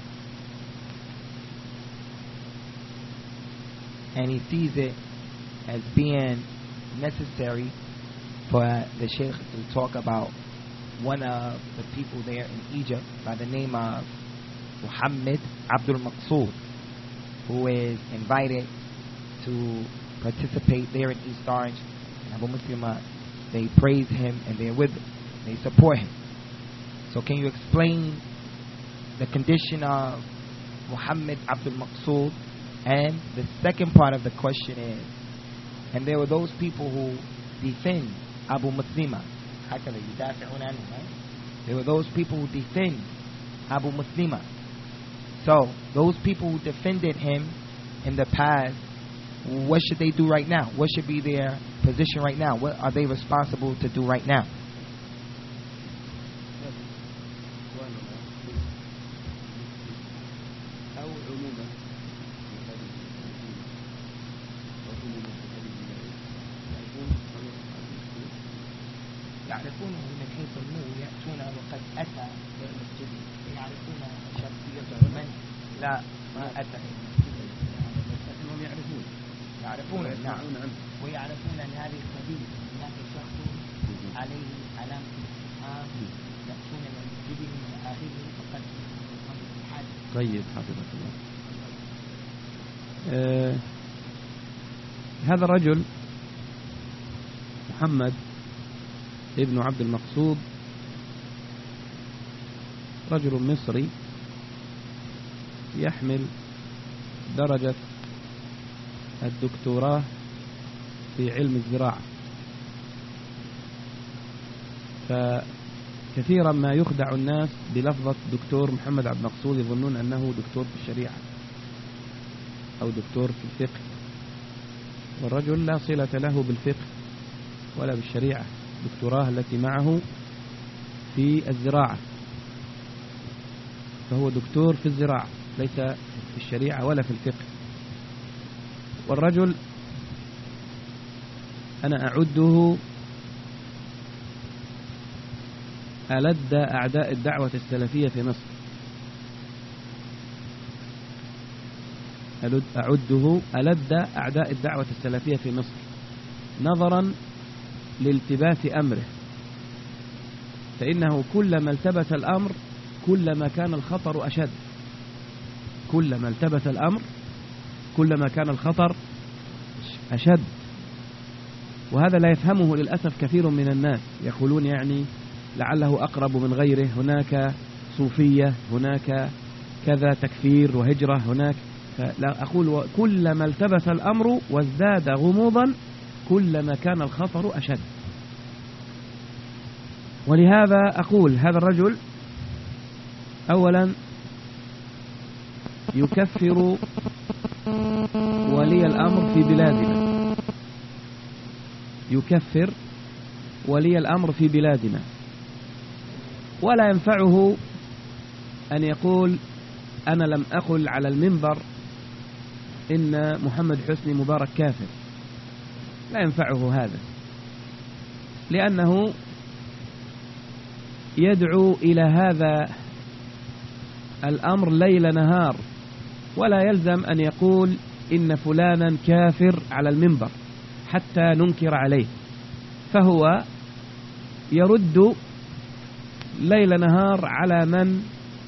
and he sees it as being necessary for the sheikh to talk about one of the people there in Egypt by the name of Muhammad Abdul Maqsood, who is invited to participate there in East Orange. And Abu Muslima, they praise him and they're with him. They support him. So can you explain the condition of Muhammad Abdul Maqsood? And the second part of the question is, and there were those people who defend Abu Muslima. There were those people who defend Abu Muslima. So those people who defended him in the past, what should they do right now? What should be their position right now? What are they responsible to do right now? يعرفونه من حيث النور يأتون وقد أتى المسجد يعرفون شخصيته من لا ما أتى المسجد يعرفون نعم ويعرفون أن هذه القضية هناك شخص عليه علامة الاستفهام يأتون من المسجد من آخره فقد الحاجة. طيب حفظك الله. هذا الرجل محمد ابن عبد المقصود رجل مصري يحمل درجة الدكتوراه في علم الزراعة. فكثيرا ما يخدع الناس بلفظة دكتور محمد عبد المقصود، يظنون أنه دكتور في الشريعة أو دكتور في الفقه، والرجل لا صلة له بالفقه ولا بالشريعة. دكتوراه التي معه في الزراعة، فهو دكتور في الزراعة ليس في الشريعة ولا في الفقه. والرجل أنا أعده ألد أعداء الدعوة السلفية في مصر، أعده ألد أعداء الدعوة السلفية في مصر نظرا لالتباس أمره، فإنه كلما التبس الأمر كلما كان الخطر أشد، كلما التبس الأمر كلما كان الخطر أشد. وهذا لا يفهمه للأسف كثير من الناس، يقولون يعني لعله أقرب من غيره، هناك صوفية، هناك كذا تكفير وهجرة هناك. فلا أقول كلما التبس الأمر وازداد غموضا كلما كان الخطر أشد. ولهذا أقول هذا الرجل أولا يكفر ولي الأمر في بلادنا، يكفر ولي الأمر في بلادنا، ولا ينفعه أن يقول أنا لم أقل على المنبر إن محمد حسني مبارك كافر، لا ينفعه هذا، لأنه يدعو إلى هذا الأمر ليل نهار، ولا يلزم أن يقول إن فلانا كافر على المنبر حتى ننكر عليه، فهو يرد ليل نهار على من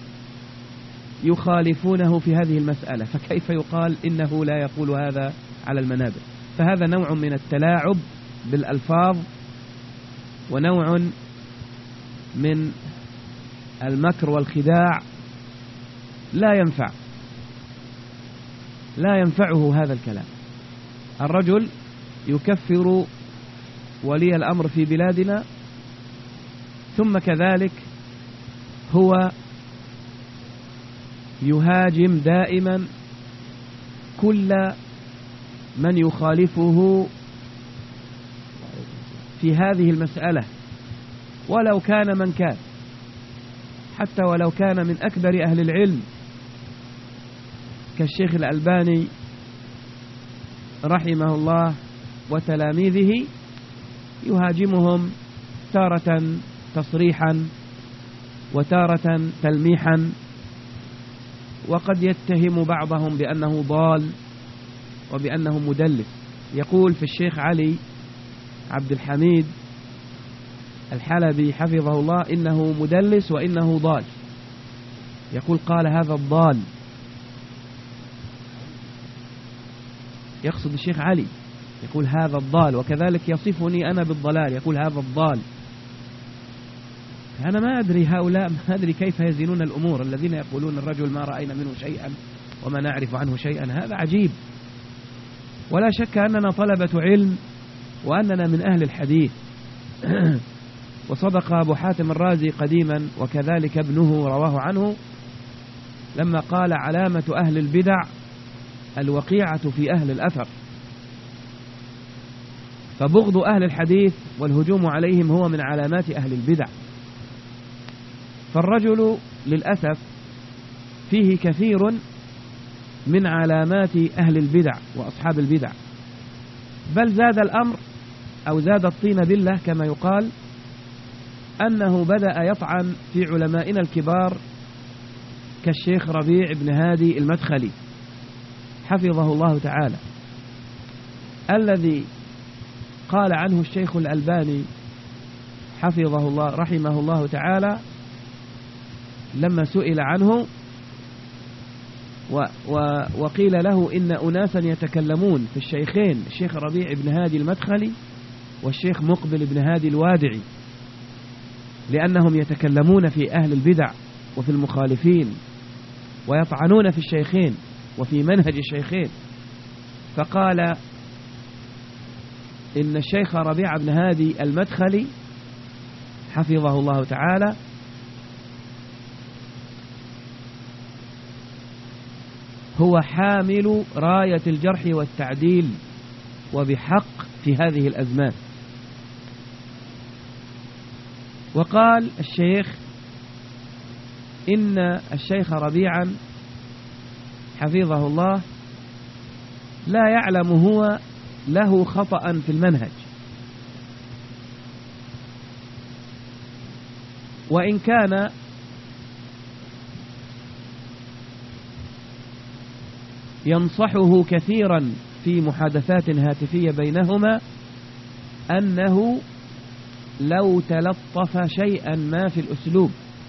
يخالفونه في هذه المسألة، فكيف يقال إنه لا يقول هذا على المنابر؟ فهذا نوع من التلاعب بالألفاظ ونوع من المكر والخداع لا ينفعه هذا الكلام. الرجل يكفر ولي الأمر في بلادنا، ثم كذلك هو يهاجم دائما كل من يخالفه في هذه المسألة ولو كان من كان، حتى ولو كان من أكبر أهل العلم كالشيخ الألباني رحمه الله وتلاميذه، يهاجمهم تارة تصريحا وتارة تلميحا، وقد يتهم بعضهم بأنه ضال وبأنه مدلس. يقول في الشيخ علي عبد الحميد الحلبي حفظه الله إنه مدلس وإنه ضال، يقول قال هذا الضال، يقصد الشيخ علي، يقول هذا الضال، وكذلك يصفني أنا بالضلال، يقول هذا الضال. أنا ما أدري هؤلاء، ما أدري كيف يزنون الأمور الذين يقولون الرجل ما رأينا منه شيئا وما نعرف عنه شيئا، هذا عجيب. ولا شك أننا طلبة علم وأننا من أهل الحديث وصدق أبو حاتم الرازي قديما وكذلك ابنه رواه عنه لما قال علامة أهل البدع الوقيعة في أهل الأثر، فبغض أهل الحديث والهجوم عليهم هو من علامات أهل البدع. فالرجل للأسف فيه كثير من علامات أهل البدع وأصحاب البدع، بل زاد الأمر أو زاد الطين بالله كما يقال أنه بدأ يطعن في علمائنا الكبار كالشيخ ربيع بن هادي المدخلي حفظه الله تعالى، الذي قال عنه الشيخ الألباني حفظه الله رحمه الله تعالى لما سئل عنه وقيل له إن أناسا يتكلمون في الشيخين، الشيخ ربيع بن هادي المدخلي والشيخ مقبل بن هادي الوادعي، لأنهم يتكلمون في أهل البدع وفي المخالفين ويطعنون في الشيخين وفي منهج الشيخين. فقال إن الشيخ ربيع بن هادي المدخلي حفظه الله تعالى هو حامل راية الجرح والتعديل وبحق في هذه الأزمان. وقال الشيخ إن الشيخ ربيعا حفظه الله لا يعلم هو له خطأ في المنهج، وإن كان ينصحه كثيرا في محادثات هاتفية بينهما أنه لو تلطف شيئا ما في الأسلوب،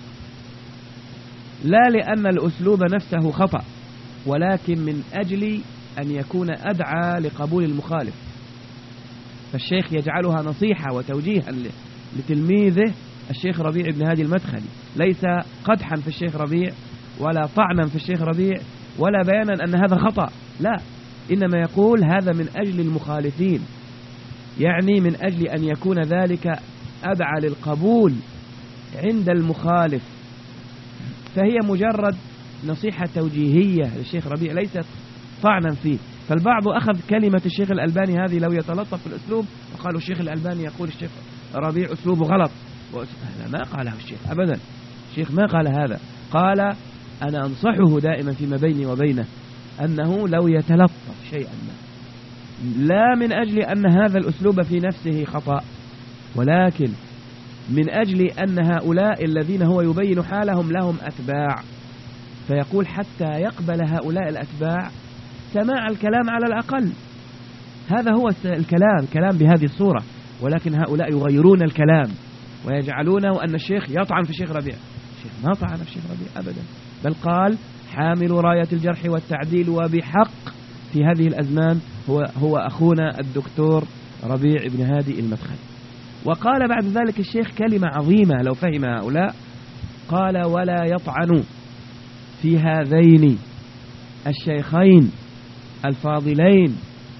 لا لأن الأسلوب نفسه خطأ، ولكن من أجل أن يكون أدعى لقبول المخالف. فالشيخ يجعلها نصيحة وتوجيها لتلميذه الشيخ ربيع بن هادي المدخلي، ليس قدحا في الشيخ ربيع ولا طعنا في الشيخ ربيع ولا بيانا أن هذا خطأ، لا، إنما يقول هذا من أجل المخالفين، يعني من أجل أن يكون ذلك أدعى للقبول عند المخالف. فهي مجرد نصيحة توجيهية للشيخ ربيع ليست طعنا فيه. فالبعض أخذ كلمة الشيخ الألباني هذه لو يتلطف في الأسلوب، وقالوا الشيخ الألباني يقول الشيخ ربيع أسلوبه غلط. هذا ما قاله الشيخ أبدا، الشيخ ما قال هذا، قال أنا أنصحه دائما فيما بيني وبينه أنه لو يتلطف شيئا ما، لا من أجل أن هذا الأسلوب في نفسه خطأ، ولكن من أجل أن هؤلاء الذين هو يبين حالهم لهم أتباع، فيقول حتى يقبل هؤلاء الأتباع سماع الكلام على الأقل. هذا هو الكلام بهذه الصورة، ولكن هؤلاء يغيرون الكلام ويجعلونه أن الشيخ يطعن في الشيخ ربيع. الشيخ ما طعن في الشيخ ربيع أبدا، بل قال حامل راية الجرح والتعديل وبحق في هذه الأزمان هو أخونا الدكتور ربيع بن هادي المدخلي. وقال بعد ذلك الشيخ كلمة عظيمة لو فهم هؤلاء، قال ولا يطعن في هذين الشيخين الفاضلين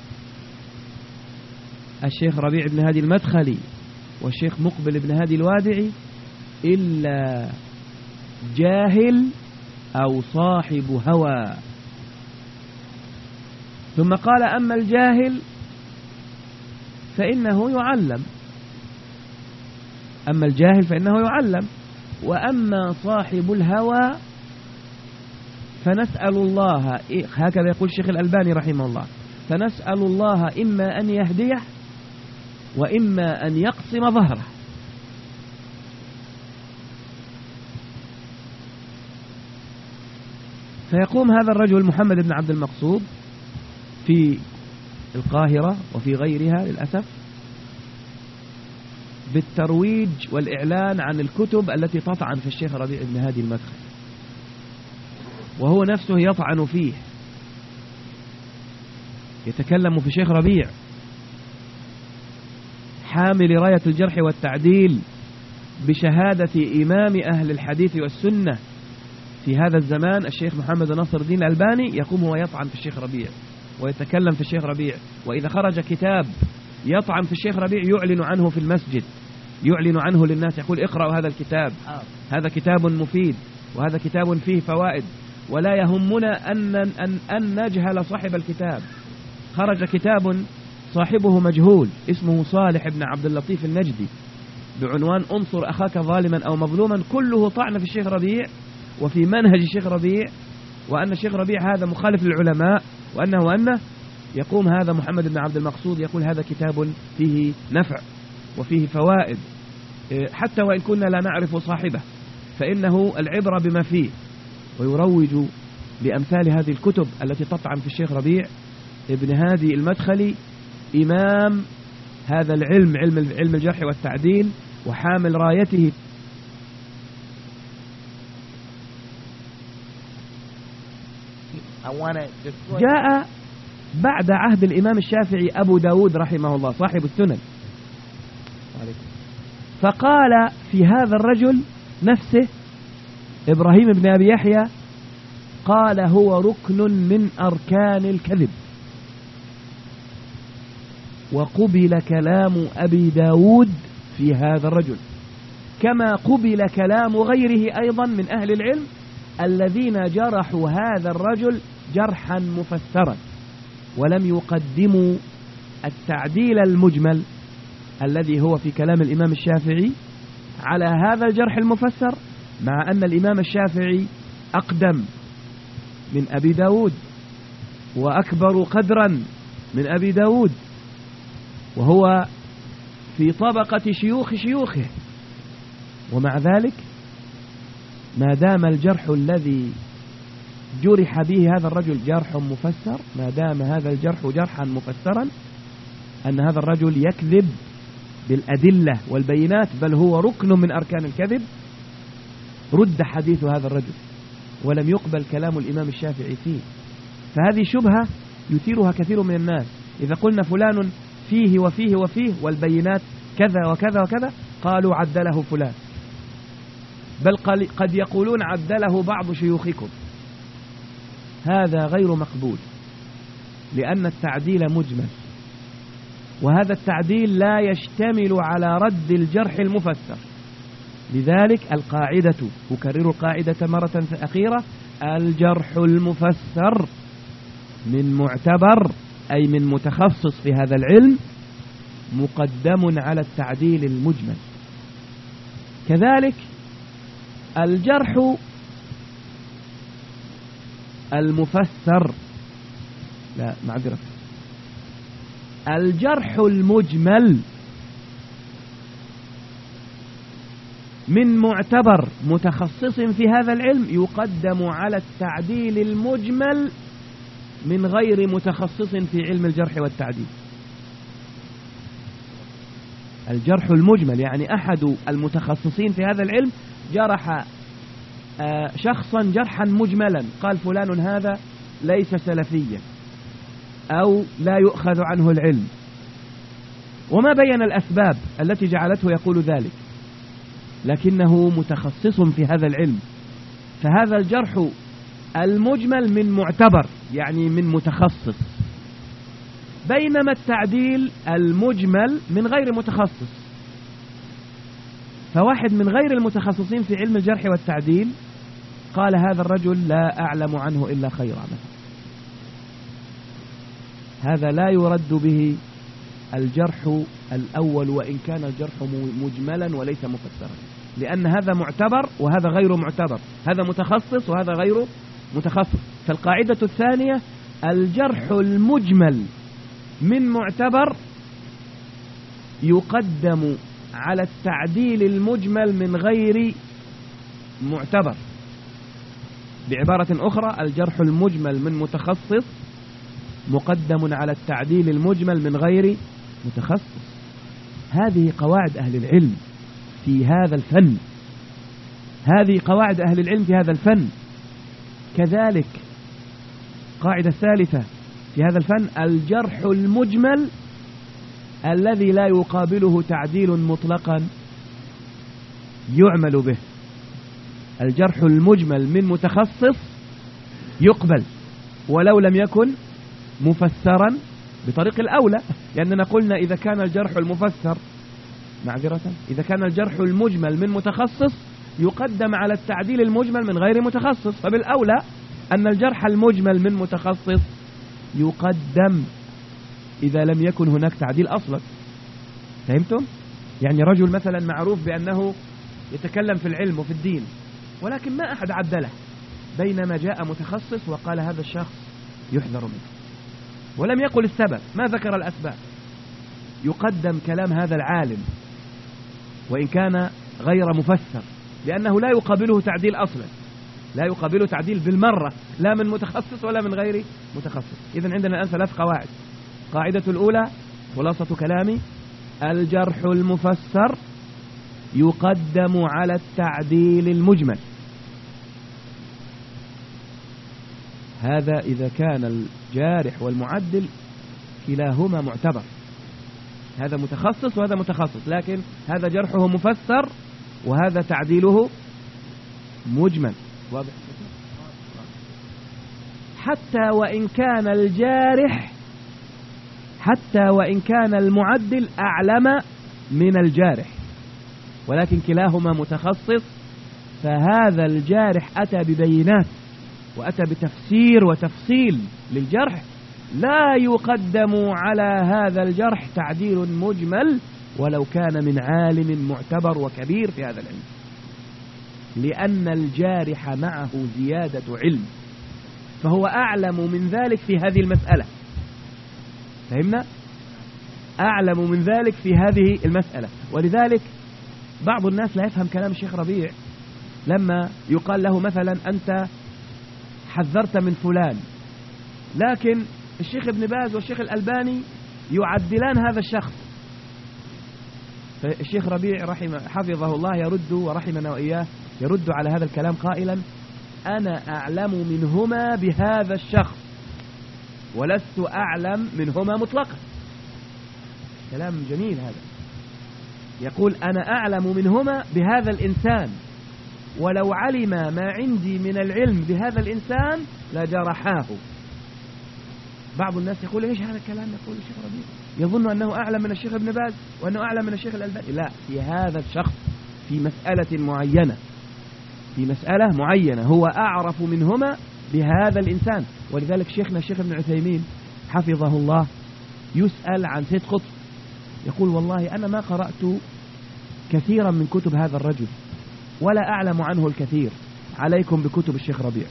الشيخ ربيع بن هادي المدخلي والشيخ مقبل بن هادي الوادعي إلا جاهل أو صاحب هوى. ثم قال أما الجاهل فإنه يعلم، أما الجاهل فإنه يعلم، وأما صاحب الهوى فنسأل الله، هكذا يقول الشيخ الألباني رحمه الله، فنسأل الله إما أن يهديه وإما أن يقسم ظهره. فيقوم هذا الرجل محمد بن عبد المقصود في القاهرة وفي غيرها للأسف بالترويج والإعلان عن الكتب التي تطعن في الشيخ ربيع بن هادي المدخلي، وهو نفسه يطعن فيه، يتكلم في الشيخ ربيع حامل راية الجرح والتعديل بشهادة إمام أهل الحديث والسنة في هذا الزمان الشيخ محمد ناصر الدين الألباني، يقوم ويطعن في الشيخ ربيع ويتكلم في الشيخ ربيع. وإذا خرج كتاب يطعن في الشيخ ربيع يعلن عنه في المسجد، يعلن عنه للناس، يقول اقرأوا هذا الكتاب، هذا كتاب مفيد وهذا كتاب فيه فوائد، ولا يهمنا أن نجهل صاحب الكتاب. خرج كتاب صاحبه مجهول اسمه صالح بن عبد اللطيف النجدي بعنوان انصر أخاك ظالما أو مظلوما، كله طعن في الشيخ ربيع وفي منهج الشيخ ربيع، وأن الشيخ ربيع هذا مخالف للعلماء وأنه يقوم هذا محمد بن عبد المقصود يقول هذا كتاب فيه نفع وفيه فوائد، حتى وإن كنا لا نعرف صاحبه فإنه العبرة بما فيه، ويروج لأمثال هذه الكتب التي تطعن في الشيخ ربيع ابن هادي المدخلي إمام هذا العلم، علم الجرح والتعديل، وحامل رايته I want to destroy. جاء بعد عهد الإمام الشافعي أبو داود رحمه الله صاحب السنن، فقال في هذا الرجل نفسه إبراهيم بن أبي يحيى، قال هو ركن من أركان الكذب. وقبل كلام أبي داود في هذا الرجل، كما قبل كلام غيره أيضا من أهل العلم الذين جرحوا هذا الرجل جرحا مفسرا، ولم يقدموا التعديل المجمل الذي هو في كلام الإمام الشافعي على هذا الجرح المفسر، مع أن الإمام الشافعي أقدم من أبي داود وأكبر قدرا من أبي داود، وهو في طبقة شيوخ شيوخه، ومع ذلك ما دام الجرح الذي جرح به هذا الرجل جرح مفسر، ما دام هذا الجرح جرحا مفسرا أن هذا الرجل يكذب بالأدلة والبينات، بل هو ركن من أركان الكذب، رد حديث هذا الرجل ولم يقبل كلام الإمام الشافعي فيه. فهذه شبهة يثيرها كثير من الناس، إذا قلنا فلان فيه وفيه وفيه والبينات كذا وكذا وكذا قالوا عدله فلان، بل قد يقولون عدله بعض شيوخكم. هذا غير مقبول، لأن التعديل مجمل، وهذا التعديل لا يشتمل على رد الجرح المفسر. لذلك القاعدة، أكرر القاعدة مرة أخيرة، الجرح المفسر من معتبر أي من متخصص في هذا العلم مقدم على التعديل المجمل. كذلك الجرح المفسر، لا معذرة، الجرح المجمل من معتبر متخصص في هذا العلم يقدم على التعديل المجمل من غير متخصص في علم الجرح والتعديل. الجرح المجمل يعني أحد المتخصصين في هذا العلم جرح شخصا جرحا مجملا، قال فلان هذا ليس سلفيا أو لا يؤخذ عنه العلم، وما بين الأسباب التي جعلته يقول ذلك، لكنه متخصص في هذا العلم، فهذا الجرح المجمل من معتبر يعني من متخصص، بينما التعديل المجمل من غير متخصص. فواحد من غير المتخصصين في علم الجرح والتعديل قال هذا الرجل لا أعلم عنه إلا خيرا، هذا لا يرد به الجرح الأول وإن كان الجرح مجملا وليس مفسرا، لأن هذا معتبر وهذا غير معتبر، هذا متخصص وهذا غير متخصص. فالقاعدة الثانية الجرح المجمل من معتبر يقدم على التعديل المجمل من غير معتبر. بعبارة أخرى الجرح المجمل من متخصص مقدم على التعديل المجمل من غير متخصص. هذه قواعد أهل العلم في هذا الفن، هذه قواعد أهل العلم في هذا الفن. كذلك قاعدة ثالثة في هذا الفن الجرح المجمل الذي لا يقابله تعديل مطلقا يعمل به. الجرح المجمل من متخصص يقبل ولو لم يكن مفسرا بطريق الأولى، لأننا قلنا إذا كان الجرح المفسر معذرة إذا كان الجرح المجمل من متخصص يقدم على التعديل المجمل من غير متخصص، فبالأولى أن الجرح المجمل من متخصص يقدم إذا لم يكن هناك تعديل أصلا. فهمتم؟ يعني رجل مثلا معروف بأنه يتكلم في العلم وفي الدين ولكن ما أحد عدله، بينما جاء متخصص وقال هذا الشخص يحذر منه ولم يقل السبب، ما ذكر الأسباب، يقدم كلام هذا العالم وإن كان غير مفسر، لأنه لا يقابله تعديل أصلا، لا يقابله تعديل بالمرة، لا من متخصص ولا من غير متخصص. إذن عندنا الآن ثلاث قواعد. قاعدة الأولى خلاصة كلامي الجرح المفسر يقدم على التعديل المجمل. هذا إذا كان الجارح والمعدل كلاهما معتبر، هذا متخصص وهذا متخصص، لكن هذا جرحه مفسر وهذا تعديله مجمل. واضح؟ حتى وإن كان المعدل أعلم من الجارح، ولكن كلاهما متخصص، فهذا الجارح أتى ببينات وأتى بتفسير وتفصيل للجرح، لا يقدم على هذا الجرح تعديل مجمل ولو كان من عالم معتبر وكبير في هذا العلم، لأن الجارح معه زيادة علم، فهو أعلم من ذلك في هذه المسألة. فهمنا؟ أعلم من ذلك في هذه المسألة. ولذلك بعض الناس لا يفهم كلام الشيخ ربيع لما يقال له مثلا أنت حذرت من فلان، لكن الشيخ ابن باز والشيخ الألباني يعدلان هذا الشخص. فالشيخ ربيع حفظه الله يرد ورحمنا وإياه يرد على هذا الكلام قائلا: أنا أعلم منهما بهذا الشخص ولست أعلم منهما مطلقا. كلام جميل هذا. يقول: أنا أعلم منهما بهذا الإنسان، ولو علم ما عندي من العلم بهذا الإنسان لجرحاه. بعض الناس يقول: إيش هذا الكلام يقول الشيخ ربيع؟ يظن أنه أعلم من الشيخ ابن باز وأنه أعلم من الشيخ الألباني. لا، في هذا الشخص في مسألة معينة هو أعرف منهما بهذا الإنسان. ولذلك شيخنا الشيخ ابن عثيمين حفظه الله يسأل عن سيد قطب، يقول: والله أنا ما قرأت كثيرا من كتب هذا الرجل ولا أعلم عنه الكثير، عليكم بكتب الشيخ ربيع.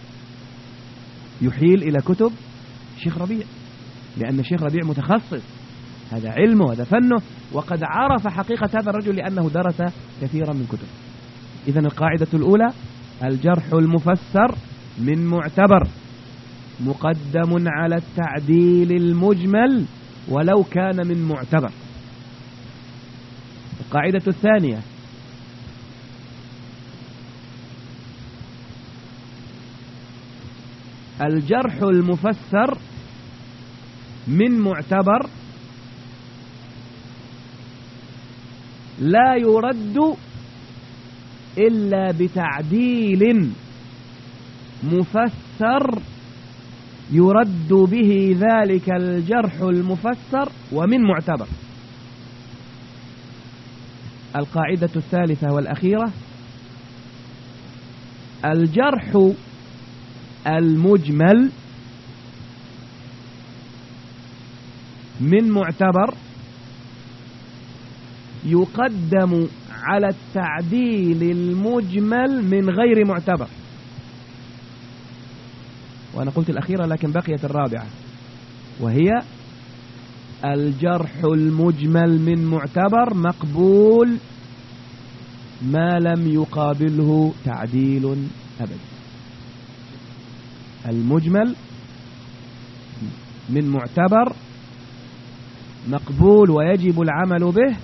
يحيل إلى كتب الشيخ ربيع، لأن الشيخ ربيع متخصص، هذا علمه وهذا فنه، وقد عرف حقيقة هذا الرجل لأنه درس كثيرا من كتب. إذن القاعدة الأولى: الجرح المفسر من معتبر مقدم على التعديل المجمل ولو كان من معتبر. القاعدة الثانية: الجرح المفسر من معتبر لا يرد إلا بتعديل مفسر يرد به ذلك الجرح المفسر ومن معتبر. القاعدة الثالثة والأخيرة: الجرح المجمل من معتبر يقدم على التعديل المجمل من غير معتبر. وأنا قلت الأخيرة لكن بقيت الرابعة، وهي: الجرح المجمل من معتبر مقبول ما لم يقابله تعديل أبدا. المجمل من معتبر مقبول ويجب العمل به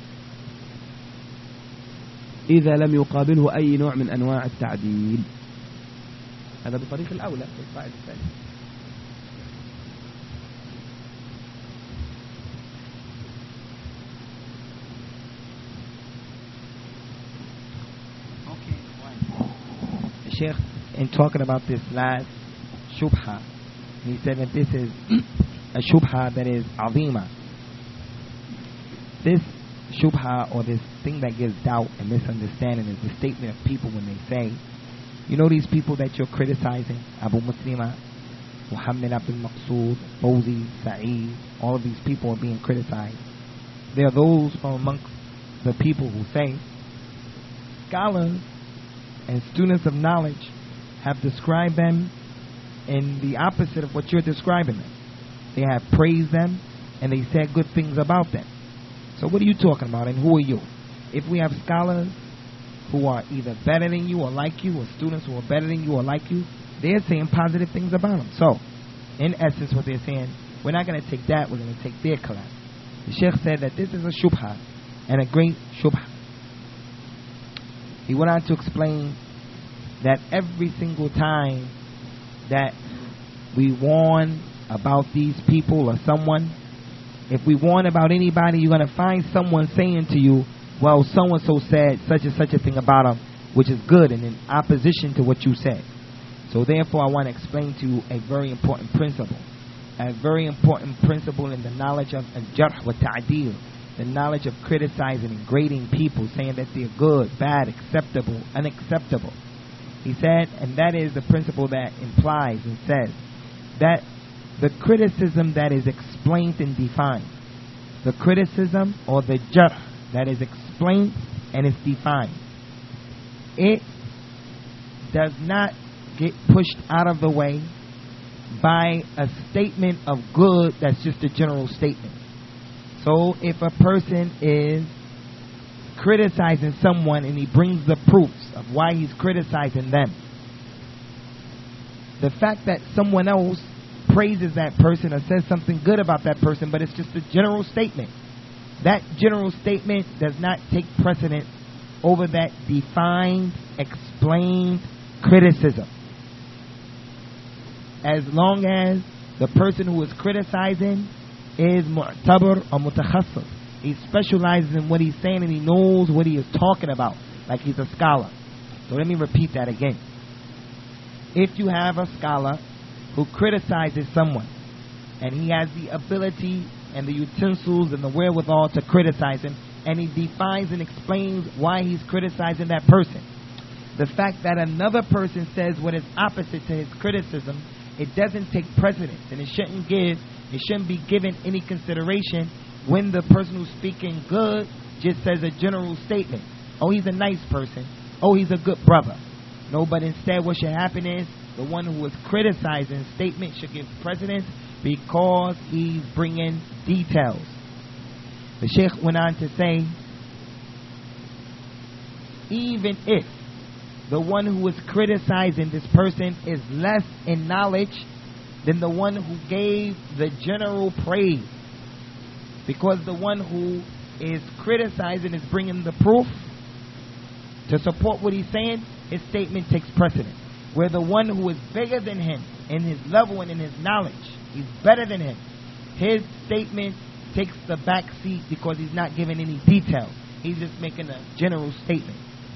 إذا لم يقابله أي نوع من أنواع التعديل. هذا بطريق الأولى في القاعدة الثانية. The Sheikh, in talking about this last shubha, he said that this is a shubha that is azima. This shubha, or this thing that gives doubt and misunderstanding, is the statement of people when they say, you know, these people that you're criticizing, Abu Muslima, Muhammad Abdul Maqsood, Fawzi, Sa'id, all of these people are being criticized. There are those from amongst the people who say scholars and students of knowledge have described them in the opposite of what you're describing them. They have praised them and they said good things about them. So what are you talking about, and who are you? If we have scholars who are either better than you or like you, or students who are better than you or like you, they're saying positive things about them. So, in essence, what they're saying, we're not going to take that, we're going to take their kalam. The Sheikh said that this is a shubha, and a great shubha. He went on to explain that every single time that we warn about these people or someone, if we warn about anybody, you're going to find someone saying to you, well, so-and-so said such and such a thing about them, which is good and in opposition to what you said. So therefore, I want to explain to you a very important principle. A very important principle in the knowledge of al-jarh wa ta'deel, the knowledge of criticizing and grading people, saying that they're good, bad, acceptable, unacceptable. He said, and that is the principle that implies and says that the criticism that is explained and defined, the criticism or the jarh that is explained and is defined, it does not get pushed out of the way by a statement of good that's just a general statement. So if a person is criticizing someone and he brings the proofs of why he's criticizing them, the fact that someone else praises that person or says something good about that person, but it's just a general statement, that general statement does not take precedence over that defined, explained criticism. As long as the person who is criticizing is mu'tabar or mutakhassas, he specializes in what he's saying and he knows what he is talking about, like he's a scholar. So let me repeat that again. If you have a scholar who criticizes someone and he has the ability and the utensils and the wherewithal to criticize him, and he defines and explains why he's criticizing that person, the fact that another person says what is opposite to his criticism, it doesn't take precedence, and it shouldn't be given any consideration when the person who's speaking good just says a general statement. Oh, he's a nice person. Oh, he's a good brother. No, but instead what should happen is the one who is criticizing statement should give precedence because he's bringing details. The Sheikh went on to say, even if the one who is criticizing this person is less in knowledge than the one who gave the general praise, because the one who is criticizing is bringing the proof to support what he's saying, his statement takes precedence. Where the one who is bigger than him in his level and in his knowledge, he's better than him, his statement takes the back seat because he's not giving any details. He's just making a general statement.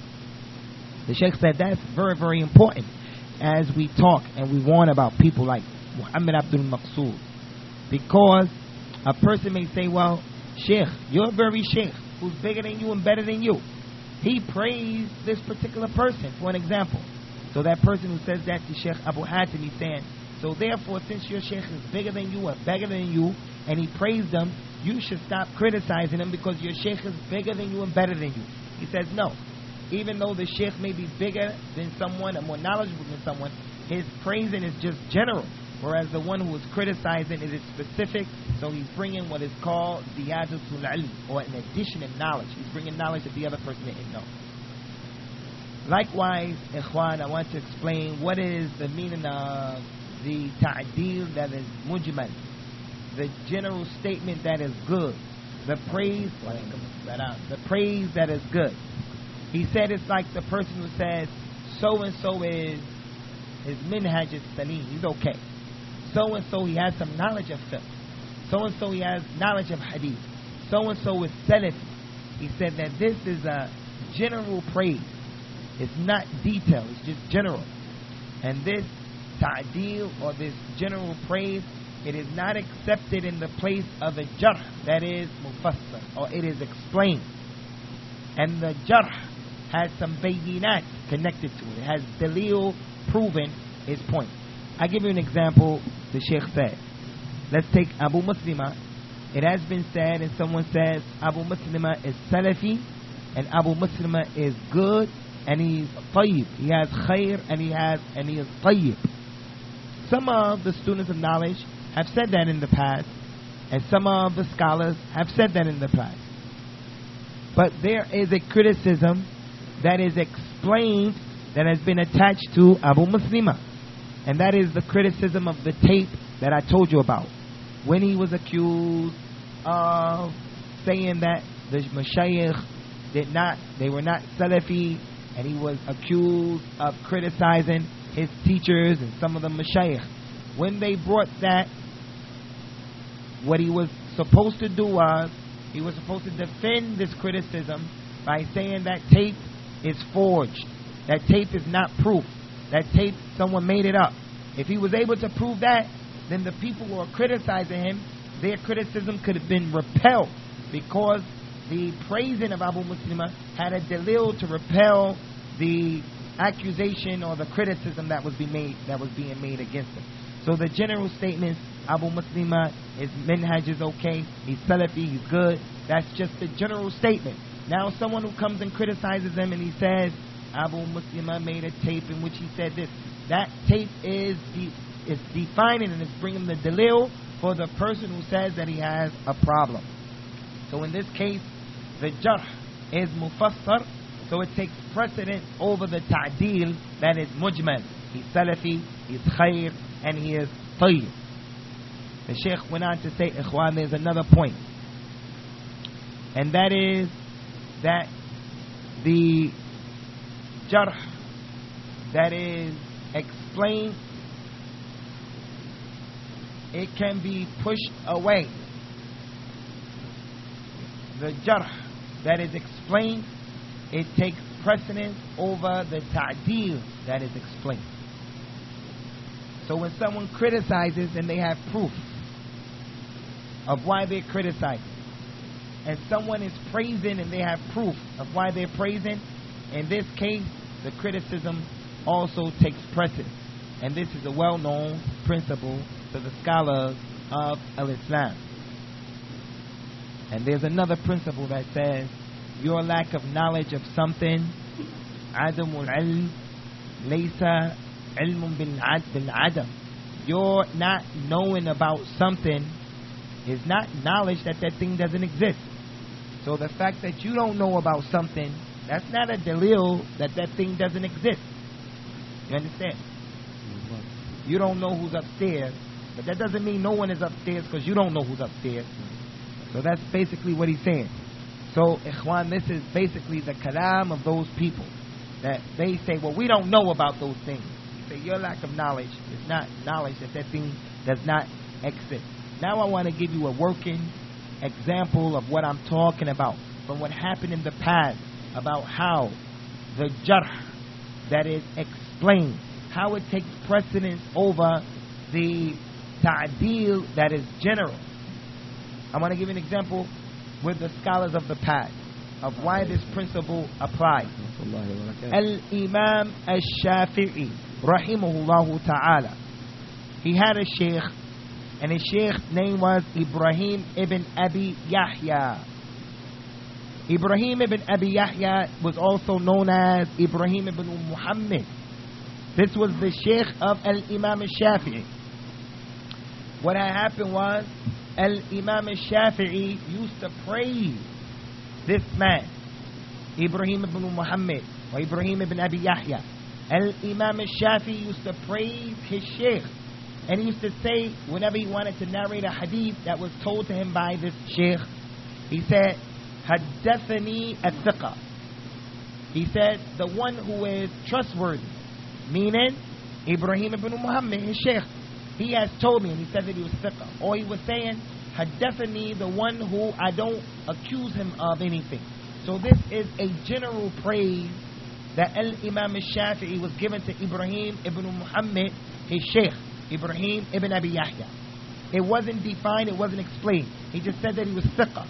The Sheikh said that's very, very important as we talk and we warn about people like Muhammad Abdul Maqsood. Because a person may say, well, Sheikh, you're very Sheikh who's bigger than you and better than you. He praised this particular person, for an example. So that person who says that to Sheikh Abu Hatim, he's saying, so therefore, since your Sheikh is bigger than you or better than you, and he praised them, you should stop criticizing him because your Sheikh is bigger than you and better than you. He says, no. Even though the Sheikh may be bigger than someone or more knowledgeable than someone, his praising is just general. Whereas the one who is criticizing it is specific, so he's bringing what is called ziyadatul ilm, or an addition in knowledge. He's bringing knowledge that the other person didn't know. Likewise, ikhwan, I want to explain what is the meaning of the ta'deel that is mujmal, the general statement that is good, the praise that is good. He said it's like the person who says so-and-so is his minhaj is salim, he's okay. So-and-so he has some knowledge of fiqh. So-and-so he has knowledge of hadith. So-and-so is salafi. He said that this is a general praise. It's not detail, it's just general. And this ta'deel or this general praise, it is not accepted in the place of a jarh, that is mufassar, or it is explained. And the jarh has some bayinat connected to it. It has dalil proven his point. I give you an example. The Sheikh said, let's take Abu Muslima. It has been said, and someone says Abu Muslima is Salafi, and Abu Muslima is good, and he's tayyib. He has khair, and he is tayyib. Some of the students of knowledge have said that in the past, and some of the scholars have said that in the past. But there is a criticism that is explained that has been attached to Abu Muslima, and that is the criticism of the tape that I told you about, when he was accused of saying that the mashayikh they were not Salafi, and he was accused of criticizing his teachers and some of the mashayikh. when they brought that, what he was supposed to do was, he was supposed to defend this criticism by saying that tape is forged. That tape is not proof. That tape, someone made it up. If he was able to prove that, then the people who are criticizing him, their criticism could have been repelled, because the praising of Abu Muslima had a dalil to repel the accusation or the criticism that was being made against him. So the general statement, Abu Muslima, his minhaj is okay, he's Salafi, he's good, that's just the general statement. Now someone who comes and criticizes him and he says, Abu Muslima made a tape in which he said this, that tape is defining and it's bringing the dalil for the person who says that he has a problem. So in this case, the jarh is mufassar, so it takes precedence over the ta'deel that is mujmal. He's Salafi, he's khair, and he is tayyib. The Shaykh went on to say, Ikhwan, there's another point, and that is that the jarh that is explained, it can be pushed away. The jarh that is explained, it takes precedence over the ta'deel that is explained. So when someone criticizes and they have proof of why they're criticizing, and someone is praising and they have proof of why they're praising, in this case, the criticism also takes precedence. And this is a well-known principle to the scholars of Al-Islam. And there's another principle that says, your lack of knowledge of something, adamul ilm laysa ilmun bil adam. Your not knowing about something is not knowledge that that thing doesn't exist. So the fact that you don't know about something, that's not a dalil that that thing doesn't exist. You understand? You don't know who's upstairs, but that doesn't mean no one is upstairs because you don't know who's upstairs. So that's basically what he's saying. So, Ikhwan, this is basically the kalam of those people that they say, well, we don't know about those things. You say your lack of knowledge is not knowledge that that thing does not exist. Now I want to give you a working example of what I'm talking about from what happened in the past, about how the jarh that is explained, how it takes precedence over the ta'deel that is general. I want to give an example with the scholars of the past of why this principle applies. Al-Imam Al-Shafi'i rahimahullah ta'ala, he had a sheikh, and his sheikh's name was Ibrahim ibn Abi Yahya. Ibrahim ibn Abi Yahya was also known as Ibrahim ibn Muhammad. This was the sheikh of Al-Imam Al-Shafi'i. What had happened was, Al-Imam Al-Shafi'i used to praise this man, Ibrahim ibn Muhammad, or Ibrahim ibn Abi Yahya. Al-Imam Al-Shafi'i used to praise his sheikh, and he used to say, whenever he wanted to narrate a hadith that was told to him by this sheikh, he said, Haddathani al-thiqa. He said, the one who is trustworthy, meaning Ibrahim ibn Muhammad, his sheikh. He has told me, and he said that he was thiqa. Or he was saying, Haddathani, the one who I don't accuse him of anything. So this is a general praise that Al-Imam Al-Shafi'i was given to Ibrahim ibn Muhammad, his sheikh, Ibrahim ibn Abi Yahya. It wasn't defined, it wasn't explained. He just said that he was thiqa.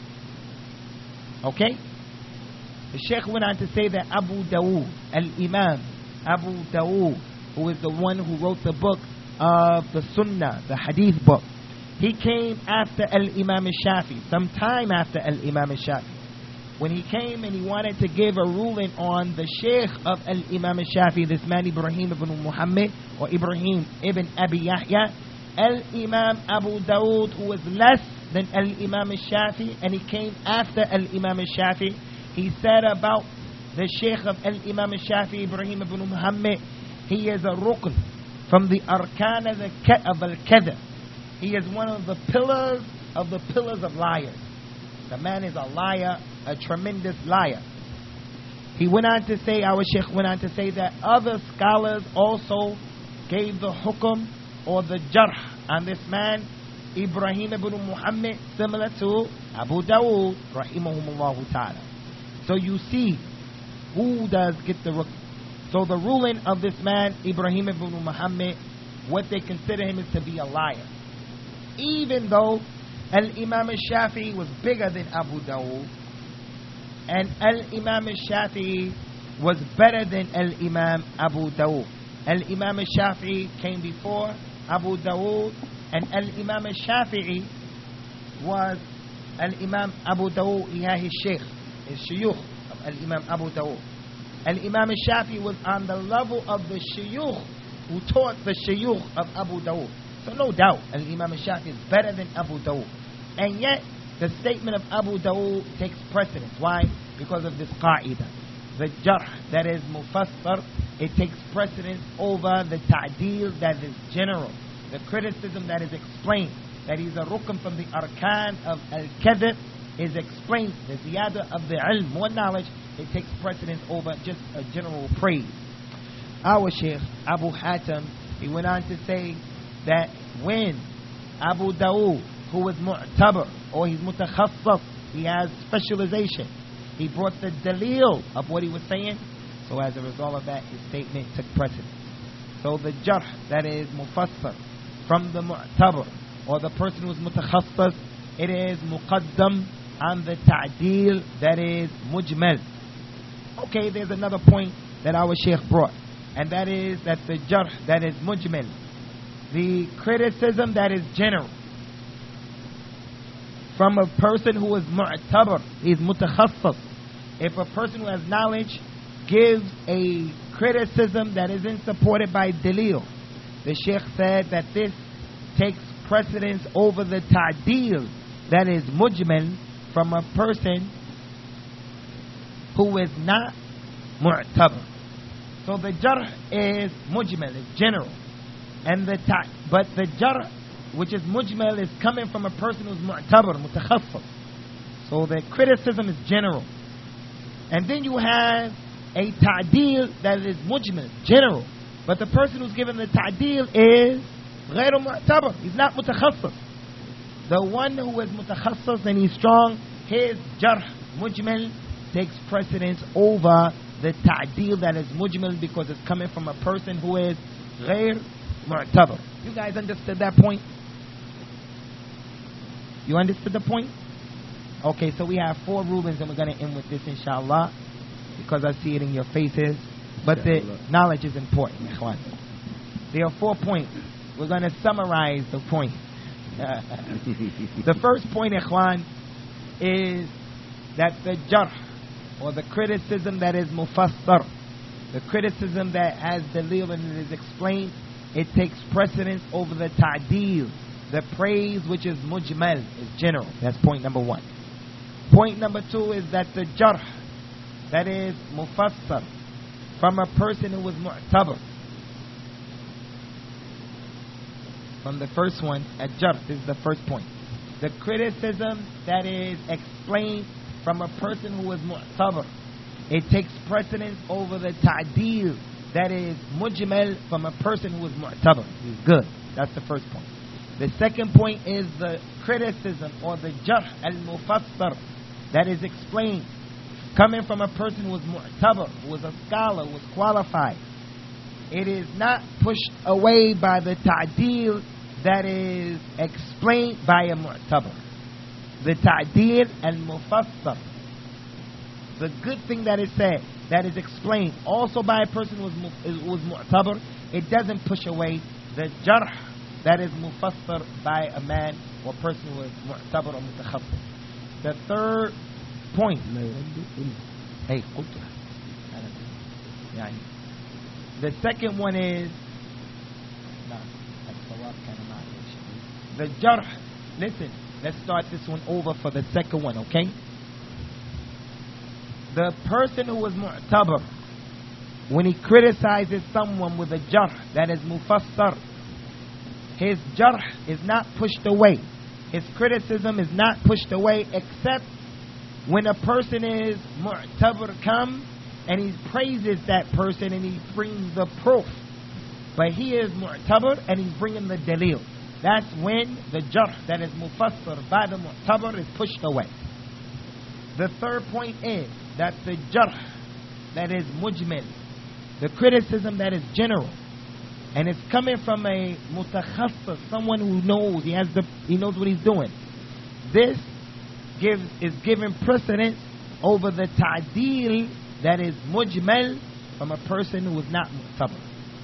Okay? The sheikh went on to say that Abu Dawood, Al-Imam Abu Dawood, who is the one who wrote the book of the Sunnah, the Hadith book, he came after Al-Imam Al-Shafi, some time after Al-Imam Al-Shafi. When he came and he wanted to give a ruling on the Sheikh of Al-Imam Al-Shafi, this man Ibrahim ibn Muhammad, or Ibrahim ibn Abi Yahya, Al-Imam Abu Dawood, who was less than Al-Imam Al-Shafi, and he came after Al-Imam Al-Shafi, he said about the Sheikh of Al-Imam Al-Shafi, Ibrahim ibn Muhammad, he is a rukn from the arkan of al-kadhib. He is one of the pillars of liars. The man is a liar, a tremendous liar. He went on to say, our sheikh went on to say that other scholars also gave the hukum or the jarh on this man, Ibrahim ibn Muhammad, similar to Abu Dawood, rahimahumullah ta'ala. So you see, who does get the rukn? So the ruling of this man, Ibrahim ibn Muhammad, what they consider him is to be a liar. Even though Al-Imam al-Shafi'i was bigger than Abu Dawood, and Al-Imam al-Shafi'i was better than Al-Imam Abu Dawood. Al-Imam al-Shafi'i came before Abu Dawood, and Al-Imam al-Shafi'i was Al-Imam Abu Dawood. He had his sheikh, his shuyukh of Al-Imam Abu Dawood. Al-Imam al-Shafi'i was on the level of the shuyukh who taught the shuyukh of Abu Dawood. So no doubt Al-Imam al-Shafi'i is better than Abu Dawood. And yet the statement of Abu Dawood takes precedence. Why? Because of this qa'idah. The jarh that is mufassar, it takes precedence over the ta'deel that is general. The criticism that is explained, that is a rukn from the arkan of al-kadhib, is explained. The ziyada of the ilm, more knowledge, it takes precedence over just a general praise. Our Shaykh Abu Hatim, he went on to say that when Abu Dawood, who was mu'tabar, or he's mutakhassas, he has specialization, he brought the dalil of what he was saying, so as a result of that, his statement took precedence. So the jarh that is mufassar from the mu'tabar, or the person who is mutakhassas, it is muqaddam on the ta'deel that is mujmal. Okay, there's another point that our Shaykh brought, and that is that the jarh that is mujmal, the criticism that is general, from a person who is mu'tabar, is mutakhassas. If a person who has knowledge gives a criticism that isn't supported by dalil, the Shaykh said that this takes precedence over the ta'deel that is mujmal from a person who is not mu'tabar. So the jarh is mujmal, is general, and but the jarh which is mujmal is coming from a person who's mu'tabar, mutakhassas. So the criticism is general. And then you have a ta'deel that is mujmal, general, but the person who's given the ta'deel is ghayru mu'tabar, he's not mutakhassas. The one who is mutakhassas and he's strong, his jarh mujmal takes precedence over the ta'deel that is mujmal, because it's coming from a person who is ghayr mu'tabar. You guys understood that point? You understood the point? Okay, so we have 4 rulings and we're going to end with this, inshallah, because I see it in your faces. But the knowledge is important, ikhwan. There are 4 points. We're going to summarize the point. The first point, ikhwan, is that the jarh, or the criticism that is mufassar, the criticism that has dalil and it is explained, it takes precedence over the ta'deel, the praise which is mujmal, is general. That's point number 1. Point number 2 is that the jarh that is mufassar from a person who was mu'tabar. From the first one, at jarh, this is the first point. The criticism that is explained from a person who was mu'tabar, it takes precedence over the ta'deel that is mujmal from a person who was mu'tabar. He's good. That's the first point. The second point is the criticism or the jarh al-mufassar that is explained coming from a person who was mu'tabar, who was a scholar, who was qualified. It is not pushed away by the ta'deel that is explained by a mu'tabar. The ta'deel al-mufassar, the good thing that is said, that is explained also by a person who was mu'tabar, it doesn't push away the jarh that is mufassar by a man or person who is mu'tabar or mutakhassas. The third point, the second one is the jarh. Listen, let's start this one over for the second one, okay? The person who was mu'tabar, when he criticizes someone with a jarh that is mufassar, his jarh is not pushed away. His criticism is not pushed away, except when a person is mu'tabar come and he praises that person and he brings the proof But he is mu'tabar and he's bringing the dalil. That's when the jarh that is mufassar by the mu'tabar is pushed away. The third point is that the jarh that is mujmal, the criticism that is general, and it's coming from a mutakhassas, someone who knows, he knows what he's doing. This is given precedence over the ta'dil that is mujmal from a person who is not mu'tabar.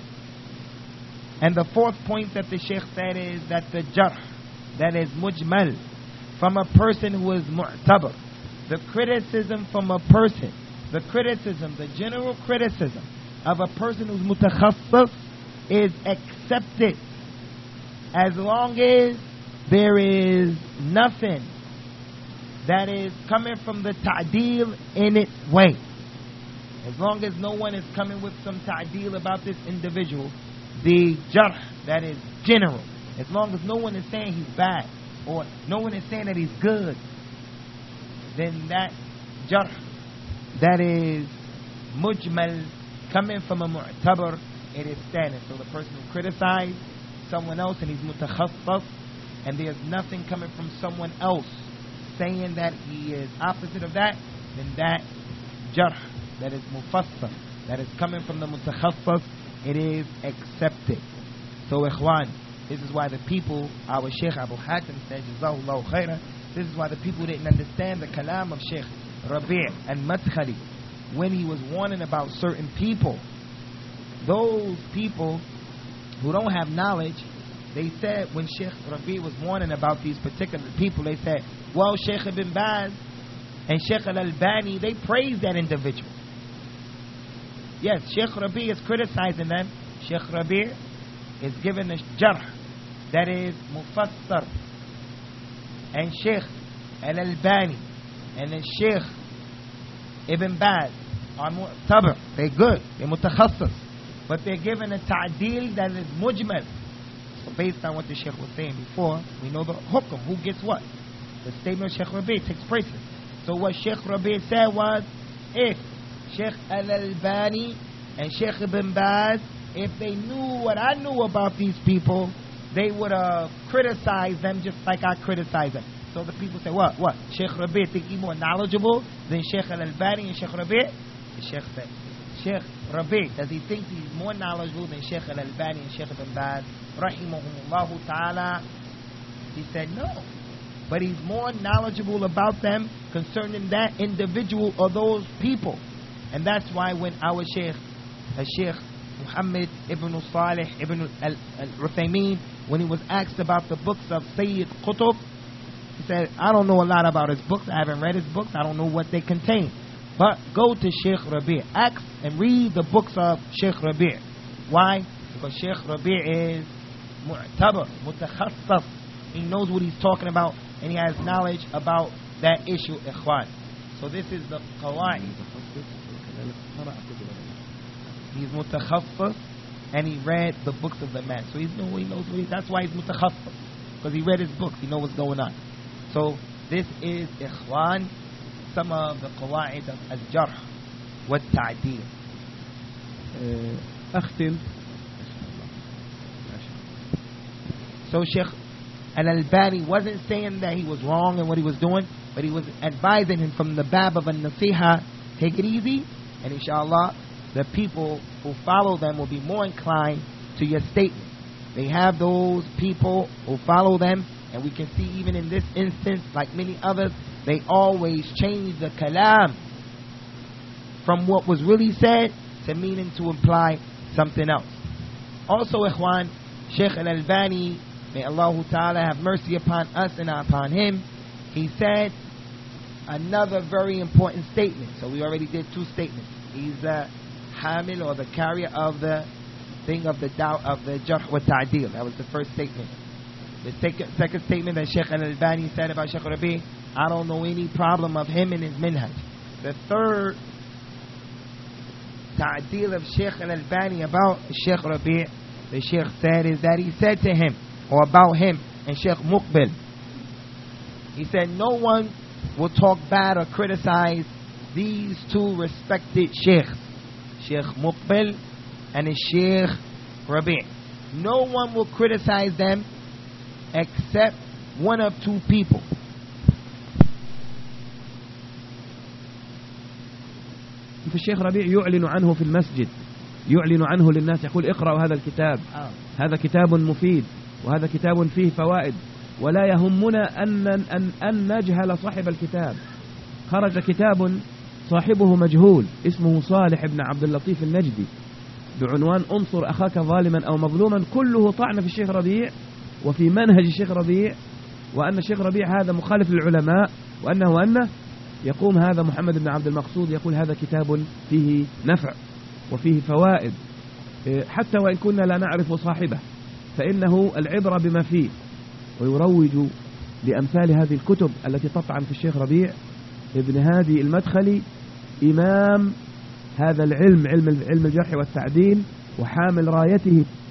And the fourth point that the Sheikh said is that the jarh that is mujmal from a person who is mu'tabar, the criticism from a person, the general criticism of a person who's mutakhassas is accepted as long as there is nothing that is coming from the ta'dil in its way. As long as no one is coming with some ta'dil about this individual, the jarh that is general, as long as no one is saying he's bad or no one is saying that he's good, then that jarh that is mujmal coming from a mu'tabar, it is standing. So the person who criticized someone else and he's mutakhassas and there's nothing coming from someone else saying that he is opposite of that, then that jarh that is mufassar, that is coming from the mutakhassas, it is accepted. So ikhwan, this is why the people, our Sheikh Abu Hatim said, Jazahullahu khairan, this is why the people didn't understand the kalam of Sheikh Rabi' and Madkhali when he was warning about certain people. Those people who don't have knowledge, they said when Sheikh Rabi' was warning about these particular people, they said, well, Sheikh Ibn Baz and Sheikh Al-Albani, they praised that individual. Yes, Sheikh Rabi' is criticizing them. Sheikh Rabi' is given a jarh that is mufassar. And Sheikh Al-Albani and then Sheikh Ibn Baz are mu'tabar. They're good. They're mutakhassas. But they're given a ta'dil that is mujmal. So based on what the Sheikh was saying before, we know the hukum, who gets what. The statement of Sheikh Rabi' takes precedence. So what Sheikh Rabi' said was, if Sheikh Al-Albani and Sheikh Ibn Baz, if they knew what I knew about these people, they would have criticized them just like I criticized them. So the people say, what? Sheikh Rabi' think he's more knowledgeable than Sheikh Al-Albani and Sheikh Rabi'? The Sheikh said, Sheikh Rabi', does he think he's more knowledgeable than Sheikh Al-Albani and Sheikh Ibn Baz? Rahimahumullahu ta'ala. He said, no. But he's more knowledgeable about them concerning that individual or those people. And that's why when our Sheikh Muhammad ibn Salih ibn al-Uthaymeen, when he was asked about the books of Sayyid Qutb, he said, I don't know a lot about his books. I haven't read his books. I don't know what they contain. But go to Sheikh Rabi'. Ask and read the books of Sheikh Rabi'. Why? Because Sheikh Rabi' is mu'tabar, mutakhassas. He knows what he's talking about and he has knowledge about that issue, ikhwan. So this is the qawaid. He's mutakhassas and he read the books of the man. So he knows what that's why he's mutakhassas. Because he read his books, he knows what's going on. So this is, ikhwan, some of the qawaid of al-jarh wa al-ta'dil. أختم. So Sheikh Al-Albani wasn't saying that he was wrong in what he was doing, but he was advising him from the bab of al-nasiha, take it easy, and inshallah the people who follow them will be more inclined to your statement. They have those people who follow them, and we can see even in this instance, like many others, they always change the kalam from what was really said to meaning to imply something else. Also, ikhwan, Sheikh Al-Albani, may Allah Ta'ala have mercy upon us and upon him, he said another very important statement. So we already did two statements. He's the hamil, or the carrier of the thing of the doubt of the jarh wa ta'dil. That was the first statement. The second statement that Sheikh Al-Albani said about Sheikh Rabi', I don't know any problem of him and his minhaj. The third ta'dil of Sheikh Al-Albani about Sheikh Rabi', the Sheikh said, is that he said to him, or about him and Sheikh Muqbil, he said no one will talk bad or criticize these two respected Sheikhs, Sheikh Muqbil and his Sheikh Rabi'. No one will criticize them except one of two people. فالشيخ ربيع يعلن عنه في المسجد، يعلن عنه للناس، يقول اقرأوا هذا الكتاب، هذا كتاب مفيد وهذا كتاب فيه فوائد، ولا يهمنا أن نجهل صاحب الكتاب. خرج كتاب صاحبه مجهول اسمه صالح بن عبد اللطيف النجدي بعنوان انصر أخاك ظالما أو مظلوما، كله طعن في الشيخ ربيع وفي منهج الشيخ ربيع، وأن الشيخ ربيع هذا مخالف للعلماء، وأنه يقوم هذا محمد بن عبد المقصود يقول هذا كتاب فيه نفع وفيه فوائد، حتى وإن كنا لا نعرف صاحبه فإنه العبرة بما فيه، ويروج لأمثال هذه الكتب التي تطعن في الشيخ ربيع. ابن هادي المدخلي إمام هذا العلم، علم الجرح والتعديل، وحامل رايته